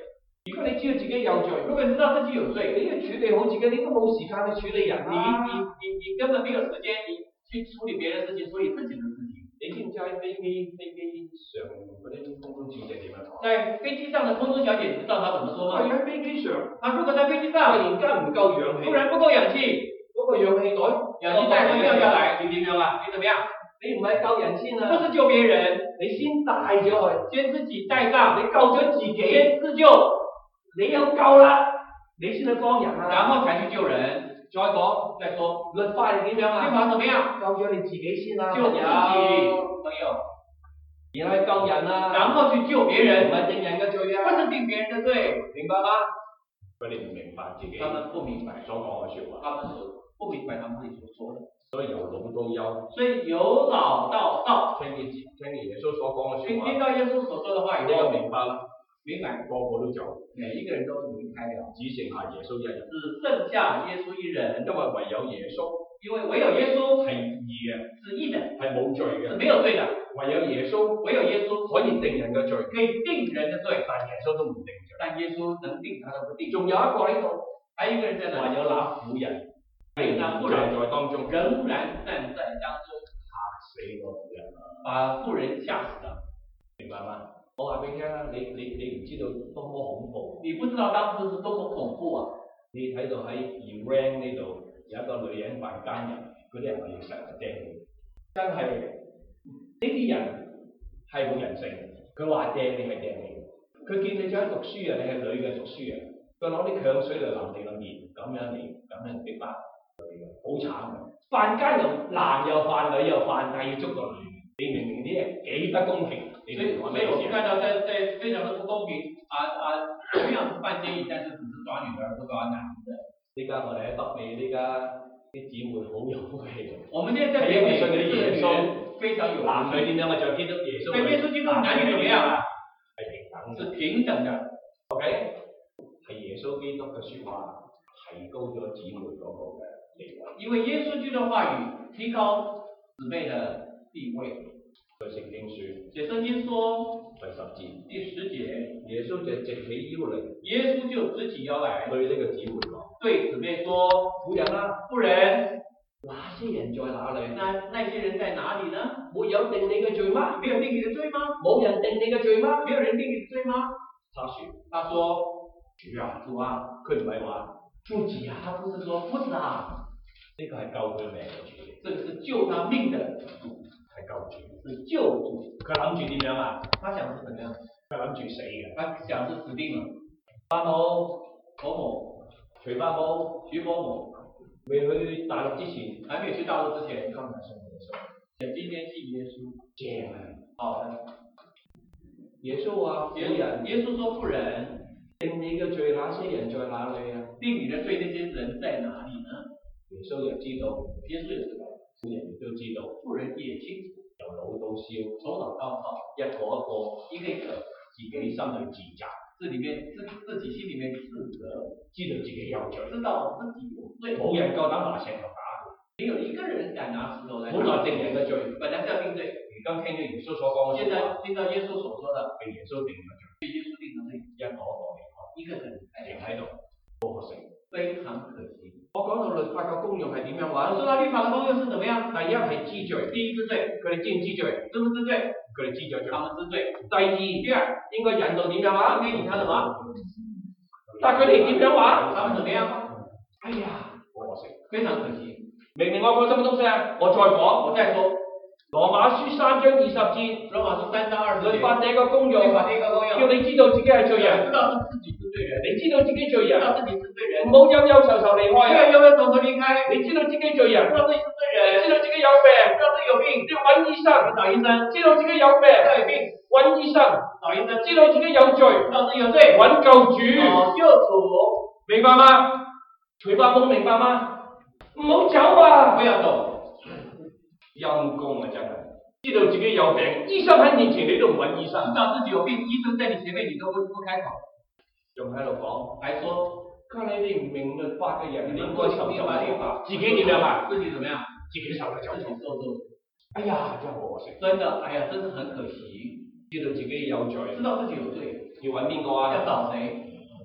如果你知道自己有罪， 如果你知道自己有罪， 你要處理好自己，你都冇時間去處理人你啊！ 你你你根本沒有時間你去處理別人的事情，處理自己的事情。 你知唔知喺飛機飛機上嗰啲空中小姐點樣講？ 在飛機上的空中小姐，你知道她怎麼說嗎？ 佢喺飛機上， 她如果在飛機突上然間唔夠氧氣， 突然不夠氧氣， 嗰個氧氣袋氧氣袋掉下來，你點樣啊？你怎麼樣？ 你唔係救人先啊， 不是救別人， 你先帶咗佢， 先自己帶上， 你救咗自己， 先自救， 你有救啦，你先去幫人啊， 然後才去救人。再講，再說， 律法係點樣啊？ 律法怎麼樣？ 救咗你自己先啦， 救自己，朋友， 然後去救人啊， 然後去救別人， 唔係定人嘅罪啊， 不是定別人的罪， 明白嗎？佢哋唔明白自己， 他們不明白所講嘅説話， 他們所不明白他們自己所說的， 所以由老到幼， 所以由老到少， 聽見聽見耶穌所講嘅説話， 聽到耶穌所說的話以你就後， 明白啦， 明白， 個個都走， 每一個人都離開了， 只剩下耶穌一人， 只剩下耶穌一人， 因為唯有耶穌因為唯有耶穌係義嘅， 是義的， 係冇罪嘅， 是沒有罪的， 唯有耶穌唯有耶穌可以定人嘅罪， 可以定人的罪， 但耶穌都唔定罪。 但耶穌能定，他都不定。 仲有一個喺度， 還有一個人在那裡， 還有那婦人， 還有那婦站人在當中， 仍然站在當中， 嚇死個婦人啦！ 把婦人嚇死了， 明白嗎？我話俾你聽啦，你你你唔知道多麼恐怖。 你不知道當時是多麼恐怖啊！ 你睇到喺 Iran 呢度有一個女人犯奸淫，嗰啲人話要實釘你，真係呢啲人係冇人性。佢話釘你係釘你，佢見你想讀書啊，你係女嘅讀書啊，佢攞啲強水嚟淋你個面，咁樣嚟咁樣逼迫你嘅，好慘嘅。犯奸淫男又犯女又犯，但係要捉個女，你明唔明啲嘢幾不公平？ 所以所以我們看到在在非常的不公平啊啊！同樣是犯奸淫，但是只是抓女兒，不抓男的。 呢家我哋喺北美，呢家啲姊妹好有福氣。 我們現在在北美， 信嗰啲耶穌非常有男女點樣啊？就見到耶穌。 對耶穌基督男女怎麼樣啊？ 係平等， 是平等的。OK， 係耶穌基督嘅説話提高咗姊妹嗰個嘅地位。 因為耶穌基督嘅話語提高姊妹嘅地位。 對聖經説， 寫聖經說第十節， 第十節， 耶穌就直起腰嚟， 耶穌就直起腰來， 對呢個姊妹講， 對姊妹說： 婦人啊， 婦人， 那些人在哪裏？ 那那些人在哪裡呢？ 沒有定你嘅罪嗎？ 沒有定你的罪嗎？ 冇人定你嘅罪嗎？ 沒有人定你的罪嗎？ 他説， 他說： 主啊， 主啊， 佢唔係話夫子啊，他不是說夫子啊， 呢個係救佢命嘅主， 這個是救他命的主， 係救主。 是救主。 佢諗住點樣啊？ 他想是怎麼樣？ 佢諗住死嘅。 他想是死定了。 伯母、 伯母、 徐伯母、 徐伯母， 未去大陸之前， 還沒有去大陸之前， 今日信耶穌， 今天信耶穌， 正啊！ 好的。 耶穌話：婦人， 耶穌說婦人， 定你嘅罪那些人在哪裏啊？ 定你的罪那些人在哪裡呢？ 耶穌又知道， 耶穌也知道， 婦人亦都知道， 婦人也清楚， 由老到少， 從老到少， 一個一個， 一個一個， 自己心裏自責， 這裡面自自己心裡面自責， 知道自己有罪， 知道自己有罪， 冇人夠膽拿石頭打佢， 沒有一個人敢拿石頭來打。 本來定人嘅罪， 本來是要定罪， 而家聽咗耶穌所講嘅現在聽到耶穌所說的， 被耶穌定嘅罪， 被耶穌定嘅罪， 一個一個離開， 一個人停喺度，好可惜， 非常可惜。 我講到律法嘅功用係點樣話？ 我說到律法嘅功用是怎麼樣？ 第一係知罪， 第一知罪， 佢哋知唔知罪？ 知唔知罪？ 佢哋知咗罪。 他們知罪。 第二， 第二， 應該引導點樣啊？ 應該引他什麼？ 但佢哋點樣話？ 他們怎麼樣？ 哎呀，好可惜， 非常可惜。 明明我講什麼東西啊？我再講， 我再說。 羅馬書三章二十節， 羅馬書三章二十節， 律法第一個功用， 律法第一個功用， 叫你知道自己係罪人， 知道是自己是罪人， 你知道自己罪人， 知道自己是罪人， 唔好憂憂愁愁離開啊！ 憂憂愁愁離開， 你知道自己罪人， 知道自己是罪人， 知道自己有病， 知道自己有病， 要揾醫生， 找醫生， 知道自己有病， 有病， 揾醫生， 找醫生， 知道自己有罪， 知道自己有罪， 揾救主， 找救主， 明白嗎？徐伯母明白嗎？唔好走啊！ 不要走， 陰公啊真係。知道自己有病，醫生喺面前你都唔揾醫生， 知道自己有病，醫生在你前面你都不不開口， 仲喺度講， 還說， 佢你哋唔明律法嘅人，你應該受受懲罰，自己自己點樣啊？ 自己怎麼樣？ 自己受得就自己受咒。 哎呀，真係好可惜。 真的，哎呀，真是很可惜。 知道自己有罪， 知道自己有罪， 要揾邊個啊？ 要找誰？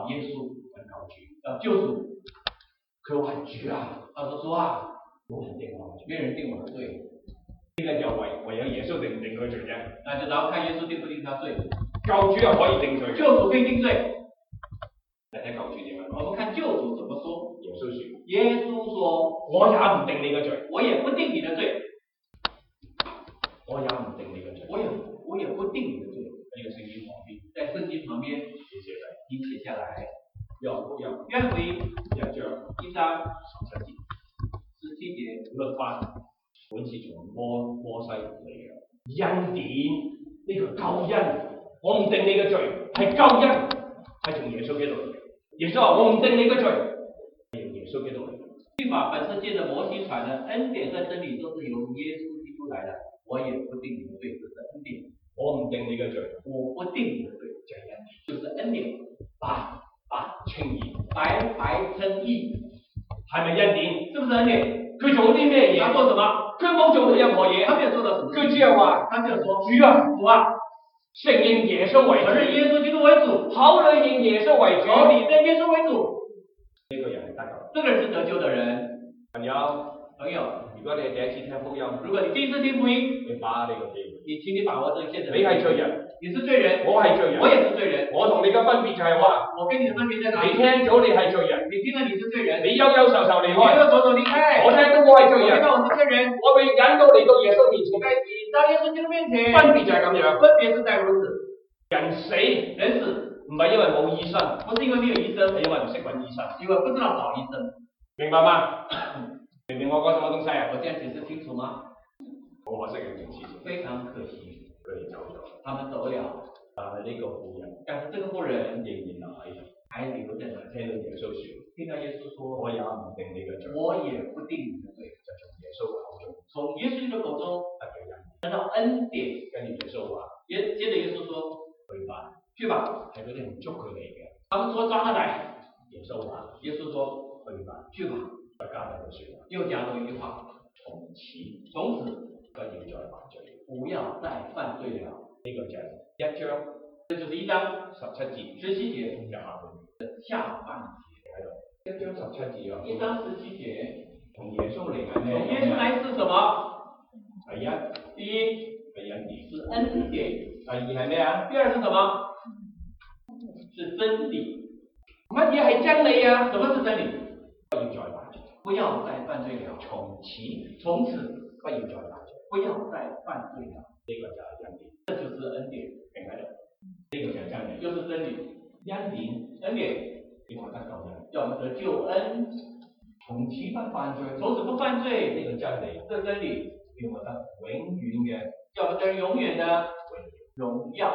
耶穌係救主，啊救主，佢話主啊， 他說主啊， 冇人定我， 沒人定我的罪， 呢個就唯唯有耶穌定唔定佢罪啫。 那就然後看耶穌定不定他罪。 救主又可以定罪， 救主可以定罪。 嚟睇救主點樣我們看救主怎麼說。 耶穌說： 耶穌說， 我也唔定你嘅罪， 我也不定你的罪， 我也唔定你嘅罪， 我也我也不定你的罪。這個聖經旁邊，在聖經旁邊寫寫嚟， 你寫下來。 約福音約福音一章一章十七節， 十七節， 律法本是從摩摩西嚟嘅，恩典呢、這個救恩，我唔定你嘅罪，係救恩，係從耶穌基督嚟嘅。耶穌話我唔定你嘅罪，係由耶穌基督嚟嘅。 律法本是借着摩西傳的，恩典和真理都是由耶穌基督來的。我也不定你的罪，這是恩典。 我唔定你嘅罪， 我不定你的罪， 就係恩典， 就是恩典。 白白稱義， 白白稱義， 係咪恩典？ 是不是恩典？ 佢做咗啲咩嘢？ 他做什麼？ 佢冇做到任何嘢， 他沒有做到什麼？ 佢只係話， 他只有說主啊， 主啊， 承認耶穌為主， 承認耶穌基督為主， 口裏認耶穌為主， 口裏認耶穌為主。 呢個人係得救， 這個人是得救的人。 朋友， 朋友， 如果你係第一次聽福音， 如果你第一次聽福音， 你把握呢個機會， 你請你把握這個現在。 你係罪人， 你是罪人， 我係罪人， 我也是罪人。 我同你嘅分別就係話， 我跟你的分別在哪裡？ 你聽咗你係罪人， 你聽了你是罪人， 你憂憂愁愁離你開， 又走走離開。 我聽到我係罪人， 我聽到我是罪人， 我被引到嚟到耶穌面前， 引到耶穌基督面前。 分別就係咁樣， 分別是在如此。 人死人死唔係因為冇醫生， 不是因為沒有醫生， 係因為唔識揾醫生， 因為不知道找醫生。 明白嗎？明唔明我講什麼東西啊？ 我這樣解釋清楚嗎？ 好可惜嘅件事， 非常可惜， 佢哋走咗， 他們走了， 但係呢個婦人， 但是這個婦人仍然留喺度， 還留在那， 聽到耶穌說， 聽到耶穌說， 我也唔定你嘅罪， 我也不定你的罪， 就從耶穌嘅口中， 從耶穌的口中得到恩， 得到恩典。 跟住耶穌話， 耶接着耶穌說， 去吧， 去吧， 係嗰啲人捉佢嚟嘅， 他們說抓他來， 耶穌話， 耶穌說， 去吧， 去吧， 再加多句説話， 又加多一句話， 從此從此不要再犯罪， 不要再犯罪了。 呢個就係一章， 這就是一章十七節， 十七節嘅下半段， 下半節喺度，一章十七節啊， 一章十七節， 同耶穌嚟緊咩？ 從耶穌來是什麼？ 第一， 第一係恩典， 是恩典， 第二係咩啊？ 第二是什麼？是真理。 乜嘢係真理啊？ 什麼是真理？ 不要再犯罪， 不要再犯罪了。 從此從此不要再犯罪， 不要再犯罪了。 呢個就係恩典， 這就是恩典， 停喺度，呢個就係真理， 就是真理。 恩典， 恩典要我得救恩， 要我們得救恩， 從此不犯罪， 從此不犯罪。 呢個真理， 這真理要我得永遠嘅要我們得永遠的榮耀。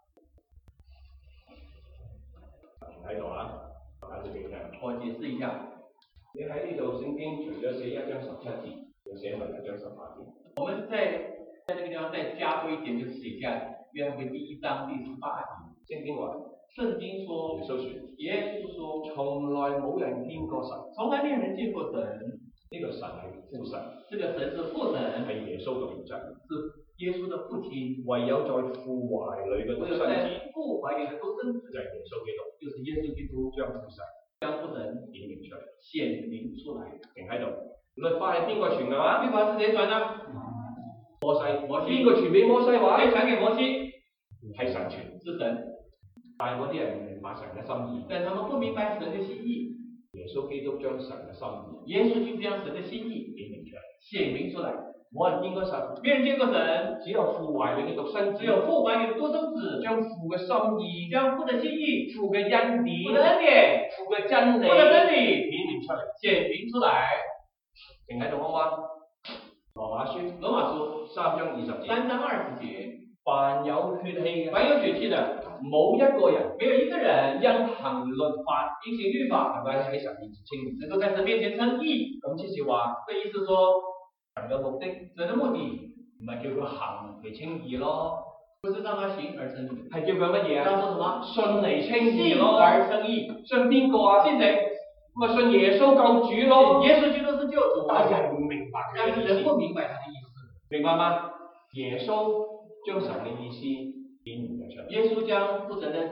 停喺度啊！大家記住， 我解釋一下， 你喺呢度聖經除咗寫一章十七節，要寫埋一章十八節。 我們在在這個地方再加多一點，就是寫下約翰福音第一章第十八節。 聖經話， 聖經說， 耶穌說， 耶穌說， 從來冇人見過神， 從來沒有人見過神。 呢個神係父神， 這個神是父神， 係耶穌嘅父親， 是耶穌的父親。 唯有在父懷裏嘅獨生子， 在父懷裏的獨生子就係耶穌基督， 就是耶穌基督， 將父神將父神顯明出嚟， 顯明出來。 停喺度。律法係邊個傳嘅話？ 律法是誰傳的？ 摩西， 摩西。 邊個傳俾摩西話？ 誰傳給摩西？ 係神傳， 是神。 但係嗰啲人唔明白神嘅心意， 但他們不明白神的心意。 耶穌基督將神嘅心意， 耶穌就將神的心意顯明出嚟， 顯明出來。 冇人見過神， 沒人見過神， 只有父懷裏嘅獨生子， 只有父懷裏的獨生子， 將父嘅心意， 將父的心意， 父嘅恩典， 父的恩典， 父嘅真理， 父的真理顯明出嚟， 顯明出來。 停喺度好嘛？羅馬書， 羅馬書三章二十節， 三章二十節， 凡有血氣嘅， 凡有血氣的， 冇一個人， 沒有一個人因行律法， 因行律法， 係咪喺神面前稱義？ 能夠在神面前稱義。 咁即是話， 這意思說， 神嘅目的神的目的唔係叫佢行嚟稱義咯， 不是讓他行而稱義， 係叫佢乜嘢啊？ 叫做什麼？ 信嚟稱義信咯， 而稱義。 信邊個啊？ 信誰？ 咪信耶穌救主咯。 耶穌基督是救主， 但係人唔明白佢但是嘅意思， 人不明白他的意思， 明白嗎？耶穌將神嘅意思顯明咗出嚟， 耶穌將父神的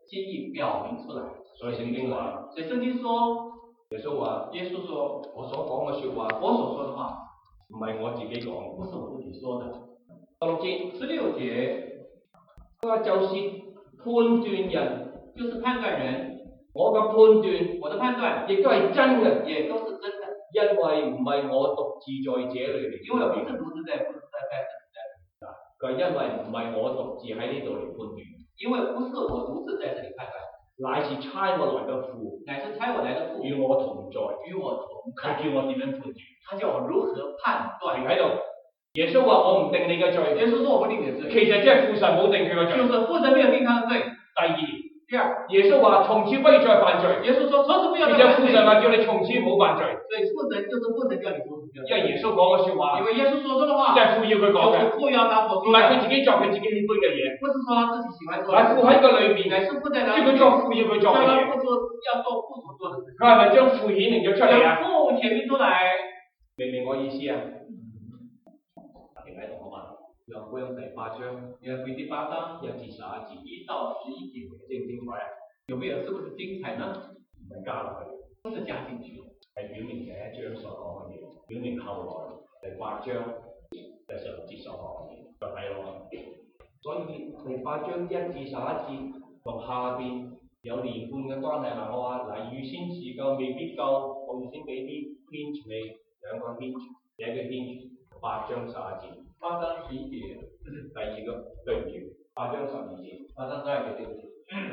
心意表明出來。 所以聖經話， 所以聖經說， 耶穌話， 耶穌說， 我所講嘅説話， 我所說的話， 唔係我自己講， 不是我自己說的。 十六節， 十六節， 佢話就是判斷人， 就是判斷人， 我嘅判斷， 我的判斷， 亦都係真嘅， 也都是真的， 因為唔係我獨自在這裏嚟， 因為我不是獨自在，不是在在這裡在。 佢因為唔係我獨自喺呢度嚟判斷， 因為不是我獨自在這裡判斷， 乃是差我來的父， 乃是差我來的父與我同在， 與我同佢在。 叫我點樣判斷？ 他叫我如何判斷？ 喺度，耶穌話我唔定你嘅罪， 耶穌說我不定你的罪， 其實即係父神冇定佢嘅罪。 就是父神沒有定他的罪。 第二， 第二， 耶穌話從此不要再犯罪， 耶穌說從此不要而再犯罪。 且父神話叫你從此唔好犯罪， 所以父神就是父神叫你從此不要因為耶穌講嘅説話因為耶穌所說的話， 即係父要佢講嘅， 就是父要他所唔說的， 係佢自己作佢自己喜歡嘅嘢， 不是說他自己喜歡做係的， 父喺個裏邊， 乃是父在哪裡， 叫佢作父要佢作嘅嘢， 叫他父做要做父所做的事情。 佢係咪將父顯明咗出嚟啊？ 將父顯明出來， 明唔明我意思啊？ 明白懂了嗎？約福音第八章，約福音第八章一至十一節， 一到十一節， 精唔精彩啊？ 有沒有？是不是精彩呢？ 唔係加落去， 不是加進去， 係表明第一章所講嘅嘢，表明後來第八章第十六節所講嘅嘢，就睇咯。所以第八章一至十一節同下邊有連貫嘅關係啦。我話嗱，預先自救未必夠，我預先俾啲 hint 你兩個 hint，第一個 hint 八章十一節， 八章十一節， 第二個對唔住，八章十二節， 八章十二節對不起，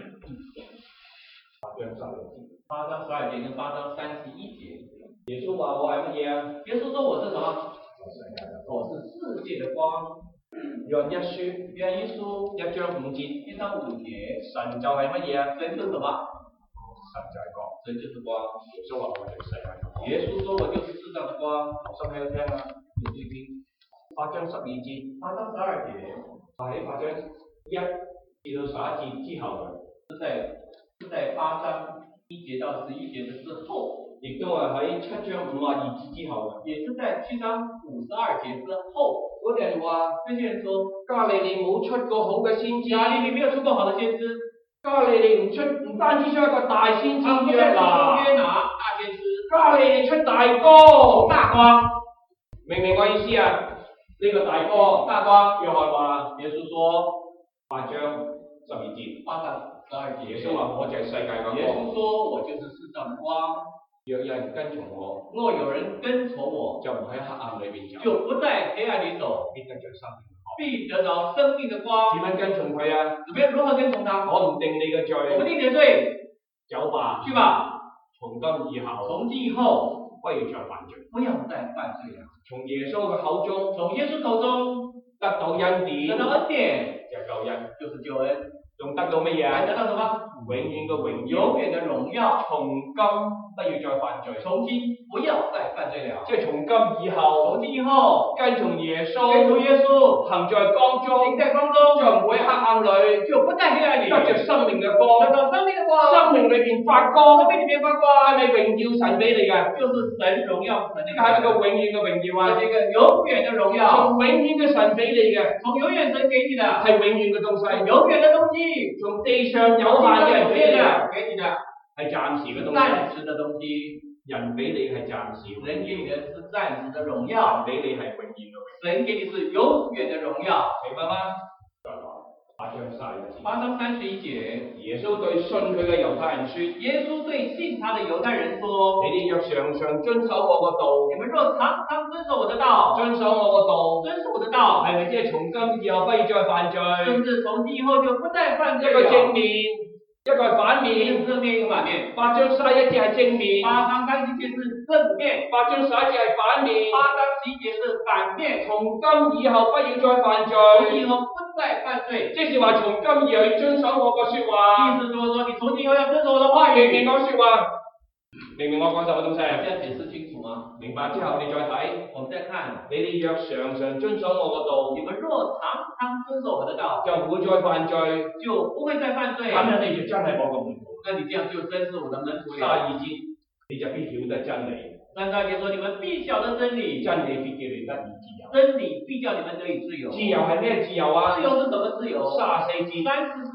八章十二節， 八章十二節跟八章三十一節， 耶穌話我係乜嘢啊？ 耶穌說我是什麼？我是世界的光。 約翰一書約翰一書一章五節， 一章五節， 神就係乜嘢啊？ 神是什麼？ 神就係光， 神就是光。 耶穌話我係世界嘅光。 耶穌說我就是世上的光。 心喺度聽啊，你注意聽。八章十二節， 八章十二節， 喺八章一至到十一節之後嘅， 是在是在八章一節到十一節的之後， 亦都係喺七章五十二節之後嘅。 也是在七章五十二節之後。 嗰啲人話， 這些人說， 加利利冇出過好嘅先知， 加利利沒有出過好的先知， 加利利唔出唔單止出一個大先知約約拿，約拿， 拿大先知， 加利利出大哥， 大光， 明唔明我意思啊？呢、這個大哥大光， 約翰話， 耶穌說， 八章十二節， 八章十二節， 耶穌話我就係世界嘅光。 耶穌說我就是世上的光， 若有人跟從我， 若有人跟從我， 就唔喺黑暗裏邊走， 就不在黑暗裡走， 必得着生命。 必得着生命的光。 點樣跟從佢啊？ 怎麼樣如何跟從他？ 我唔定你嘅罪， 我不定你的罪， 走吧， 去吧。 從今以後， 從今以後， 不要再犯罪。 不要再犯罪了。 從耶穌嘅口中， 從耶穌口中得到恩典， 得到恩典， 就係救恩， 就是救恩。 仲得到乜嘢啊？ 還得到什麼？ 永遠嘅榮耀， 永遠的榮耀。 從今不要再犯罪， 從今不要再犯罪了。 即係從今以後， 從今以後跟從耶穌， 跟從耶穌， 行在光中， 行在光中， 就唔會喺黑暗裏， 就不在黑暗裡， 得着生命嘅光， 得到生命的光， 生命裏邊發光， 生命裡面發光， 係咪榮耀神俾你嘅？ 就是神榮耀神， 呢個係一個永遠嘅榮耀啊！ 這個永遠的榮耀， 從永遠嘅神俾你嘅， 從永遠神給你的， 係永遠嘅東西， 永遠的東西， 從地上有限嘅人俾你嘅， 給你的係暫時嘅東西， 暫時的東西， 人俾你係暫時， 人給你的是暫時的榮耀， 神俾你係永遠嘅榮耀， 神給你是永遠的榮耀， 明白嗎？再來八章三十一節， 八章三十一節， 耶穌對信佢嘅猶太人説： 耶穌對信他的猶太人說： 你哋若常常遵守我個道， 你們若常常遵守我的道， 遵守我個道， 遵守我的道， 係咪即係從今以後不要再犯罪？ 是不是從今以後就不再犯罪一了？ 個正面，一個係反面， 一個正面，一個反面。 八章三十一節係正面， 八章三十一節是正面， 八章十一節係反面， 八章十一節是反面。 從今以後不要再犯罪， 從今以後不再犯罪， 即是話從今以後要遵守我個説話。 意思就是說，你從今以後要遵守我的話語。 明唔明我説話？明唔明我講什麼東西？ 這樣解釋清楚嗎？ 明白之後你再睇， 我們再看， 你哋若常常遵守我個道， 你們若常常遵守我的道， 就唔會再犯罪， 就不會再犯罪。 咁樣你就真係我個門徒。 那你這樣就真是我的門徒了。 三十二節，你就必曉得真理。 三十二節說，你們必曉得真理， 真理必叫你得以自由。 真理必叫你們得以自由。 自由係咩自由啊？ 自由是什麼自由？ 三十四節， 三十四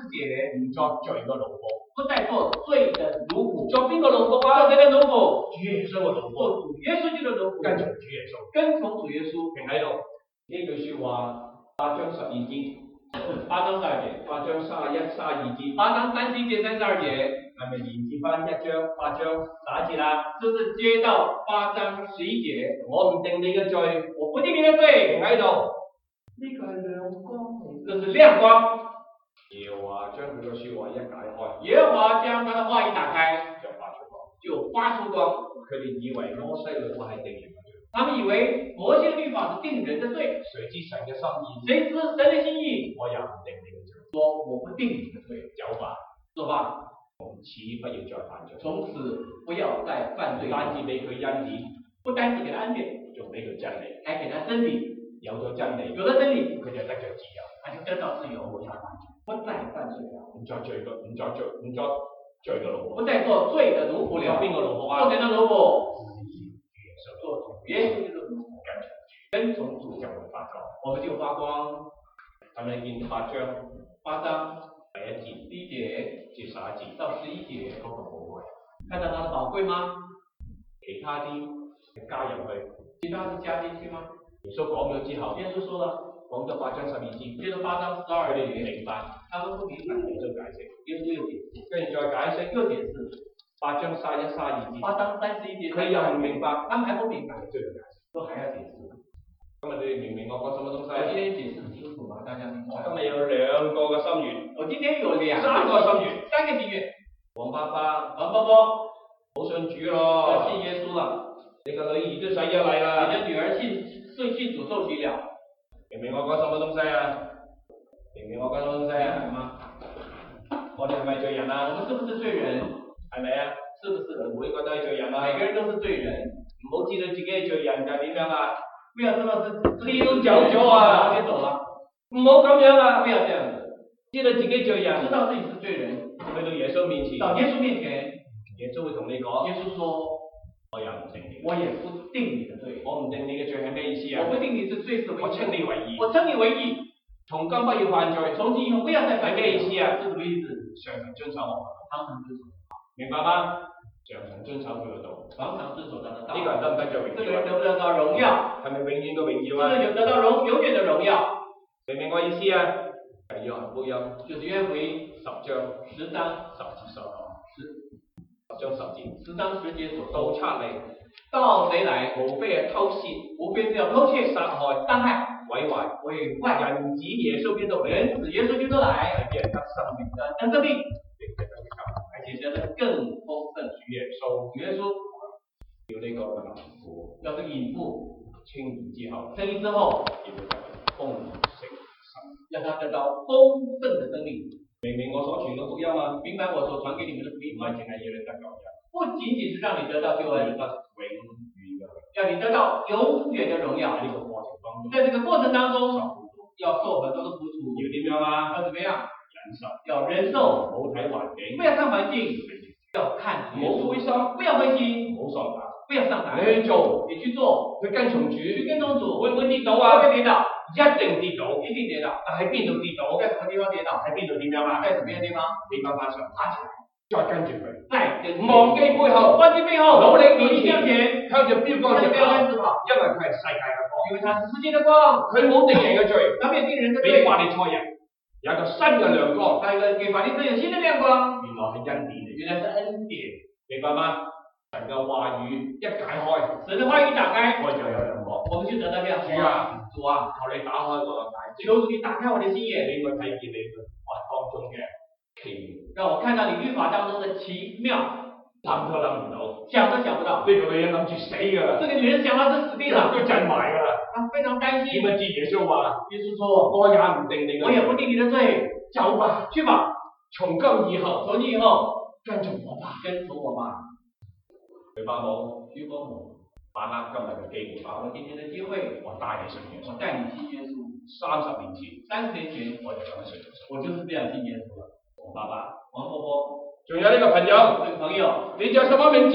節唔作罪嘅奴僕， 不再做罪的奴仆。 做邊個奴僕啊？ 做誰的奴僕？ 主耶穌嘅奴僕， 做主耶穌基督的奴仆。 跟從主耶穌， 跟從主耶穌。 停喺度。呢句説話八章十二節， 八章十二節， 八章三十一、三十二節， 八章三十一節、三十二節， 係咪連接翻一章八章十一節啦？ 就是接到八章十一節， 我唔定你嘅罪， 我不定你的罪， 停喺度。 呢個係亮光，這是亮光。 耶和華將佢嘅説話一解開， 耶和華將他的話一打開， 就發出光， 就發出光。 佢哋以為摩西律法係定人嘅罪， 他們以為摩西的律法是定人的罪， 誰知神嘅心意， 誰知神的心意？ 我也唔定你嘅罪， 說我不定你的罪， 走吧， 走吧， 從此不要再犯罪， 從此不要再犯罪。 單止俾佢恩典， 不單止給他恩典， 仲俾佢真理， 還給他真理。 有咗真理， 有了真理， 佢就得着自由， 他就得到自由，不再犯罪，不再犯罪了， 唔再罪嘅，唔再罪，唔再罪嘅奴僕， 不再做罪的奴僕了。 邊個奴僕啊？ 做誰的奴僕？ 做主耶穌基督的奴僕。跟從主就會發光， 我們就發光。 係咪見八章八章第一節、 第一節至十一節到十一節， 嗰個寶貴？ 看到它的寶貴嗎？ 其他啲加入去， 其他是加進去嗎？ 耶穌講咗之後， 耶穌說了， 講咗八章十二節， 接着八章十二佢哋唔節， 明白， 他們不明白， 耶穌解釋， 耶穌又解釋， 跟住再解釋， 又解釋， 八章三十一、三十二節， 八章三十一節， 佢又唔明白， 他們還不明白， 都要解釋。 都還要解釋。 今日你哋明唔明我講什麼東我西？ 今天解釋很清楚嗎？大家明白？ 今日有兩個嘅心願， 我今天有兩三個心願， 三個心願。 黃爸爸， 王伯伯， 好信主我咯， 信耶穌了， 你個女兒都洗咗禮啦， 你的女兒信信信主受洗了。 明唔明我講什麼東西啊？明唔明我講什麼東西啊？ 明嗎？ 我哋係咪罪人我啊？ 們是不是罪人？ 係咪啊？ 是不是？ 每個都係罪人啊！ 每個人都是罪人， 唔好知道自己係罪人就係點樣啊？ 不要知道是溜走咗啊！ 溜走了， 唔好咁樣啊！ 不要這樣子， 知道自己罪人， 知道自己是罪人， 去到耶穌面前， 到耶穌面前， 耶穌會同你講， 耶穌說， 我也唔定你， 我也不定你的罪， 我唔定你嘅罪係咩意思啊？ 我不定你的罪是什麼我意思？ 稱你為義， 我稱你為義， 從今不要犯罪， 從今以後不要再犯罪， 係咩意思啊？ 是什麼意思？ 常常遵守我， 常常遵守， 明白嗎？常常遵守佢嘅道， 常常遵守他的道。 呢個人得唔得着榮這個人耀啊？ 得不得到榮耀？ 係咪永遠嘅榮耀是不是啊？ 有得到榮永遠的榮耀？ 明唔明我意思啊？係約翰福音就是約福音十章十章十節所講，十章十節， 十章十節所盜說， 賊嚟， 盜誰來？ 無非係偷竊、 無非是要偷竊、 殺害、 傷害、 毀壞。 毀壞。 人子耶穌基督嚟， 人子耶穌基督來， 係俾人得生命， 得生命， 並且得更而且得的更豐盛。 主耶穌主耶穌要呢個淫婦要這個淫婦稱義之後， 稱義之後， 要佢得豐盛生命。 讓他得到豐盛的生命。 明明我所傳嘅福音啊， 明白我所傳給你們的福音嗎？ 唔係淨係要你得救恩， 不僅僅是讓你得到救恩， 要得永遠嘅榮耀。 要你得到永遠的榮耀。 喺呢個過程當中， 在這個過程當中， 受苦毒要受很多的苦楚， 要點樣啊？ 要怎麼樣？ 忍受， 要忍受， 唔好睇環境， 不要看環境，要看唔好灰心， 不要灰心， 唔好喪膽， 不要上膽， 你去做， 你去做， 去跟從主， 去跟從主， 會唔會跌倒會啊？ 不會跌倒？ 一定跌倒， 一定跌倒。 但喺邊度跌倒？ 在什麼地方跌倒？ 喺邊度點樣啊？ 在什麼地方？ 你翻翻上， 爬起來， 再跟住佢， 再跟忘記背後， 忘記背後， 努力面努力向前， 向着標杆直向着標杆跑， 直跑， 因為佢係世界嘅光， 因為他是世界的光， 佢冇定人嘅罪， 他沒有定人的俾罪， 法利賽人有一個新嘅亮光， 他一個給法利賽人有新的亮光， 原來係恩典嚟， 原來是恩典， 明白嗎？神嘅話語一解開， 神的話語打開， 我就有亮光。 我們就得到亮光。 主啊， 主啊， 求你打開我嘅眼睛， 求主你打開我的心眼， 俾我睇見你律法當中嘅奇妙， 讓我看到你律法當中的奇妙， 諗都諗唔到， 想都想不到。 呢個女人諗住死㗎啦， 這個女人想到是死定了， 都震埋㗎啦。 她非常擔心。 點不知耶穌話： 耶穌說： 我也唔定你嘅罪， 我也不定你的罪， 走吧， 去吧， 從今以後從今以後跟從我吧。 跟從我吧。 徐伯母， 徐伯母， 把握今日嘅機會， 把握今天的機會， 我帶你信耶穌。 我帶你信耶穌。 三十年前， 三十年前， 我就咁樣信耶穌。 我就是這樣信耶穌的。 我爸爸， 王伯伯， 仲有呢個朋友， 這個朋友， 你叫什麼名字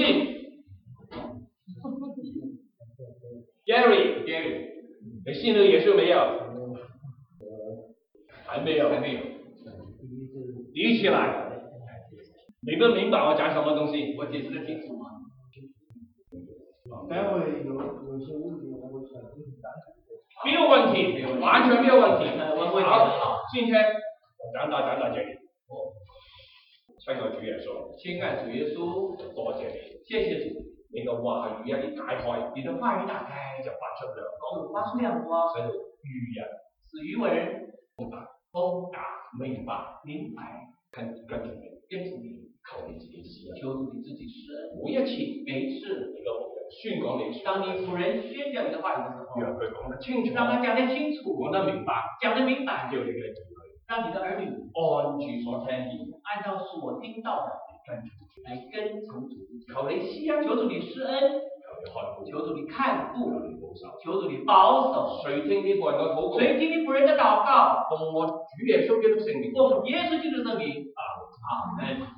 ？Gary， Gary， 你信了耶穌沒有？還沒有， 還沒有。 第一次立起来。明不明白我讲什么东西？ 我解释的清楚吗？ 待会有有些问题我会想跟你讲。 没有问题，完全没有问题。 好， 好，今天我讲到讲到这里。哦，亲愛主耶穌， 亲爱主耶稣， 多謝你， 谢謝主， 你嘅話語一解開， 你的話語打開， 就發出亮光， 發出亮光， 使到愚人使愚人明白， 通達明白， 明白， 跟跟住你， 跟住你， 求你自己施恩。 求主你自己施恩。 每一次每一次， 你嘅僕人宣講你， 當你僕人宣講你的話語的時候， 讓佢講得清楚， 讓他講得清楚， 講得明白， 講得明白， 叫你嘅兒女讓你的兒女按住所聽見， 按照所聽到的跟住來跟從主， 求你施恩， 求主你施恩， 求你看顧， 求主你看顧， 求你保守， 求主你保守。 垂聽呢個人嘅禱告， 垂聽你僕人的禱告， 奉我主耶穌基督聖名， 奉耶穌基督的聖名， 阿門。 阿門。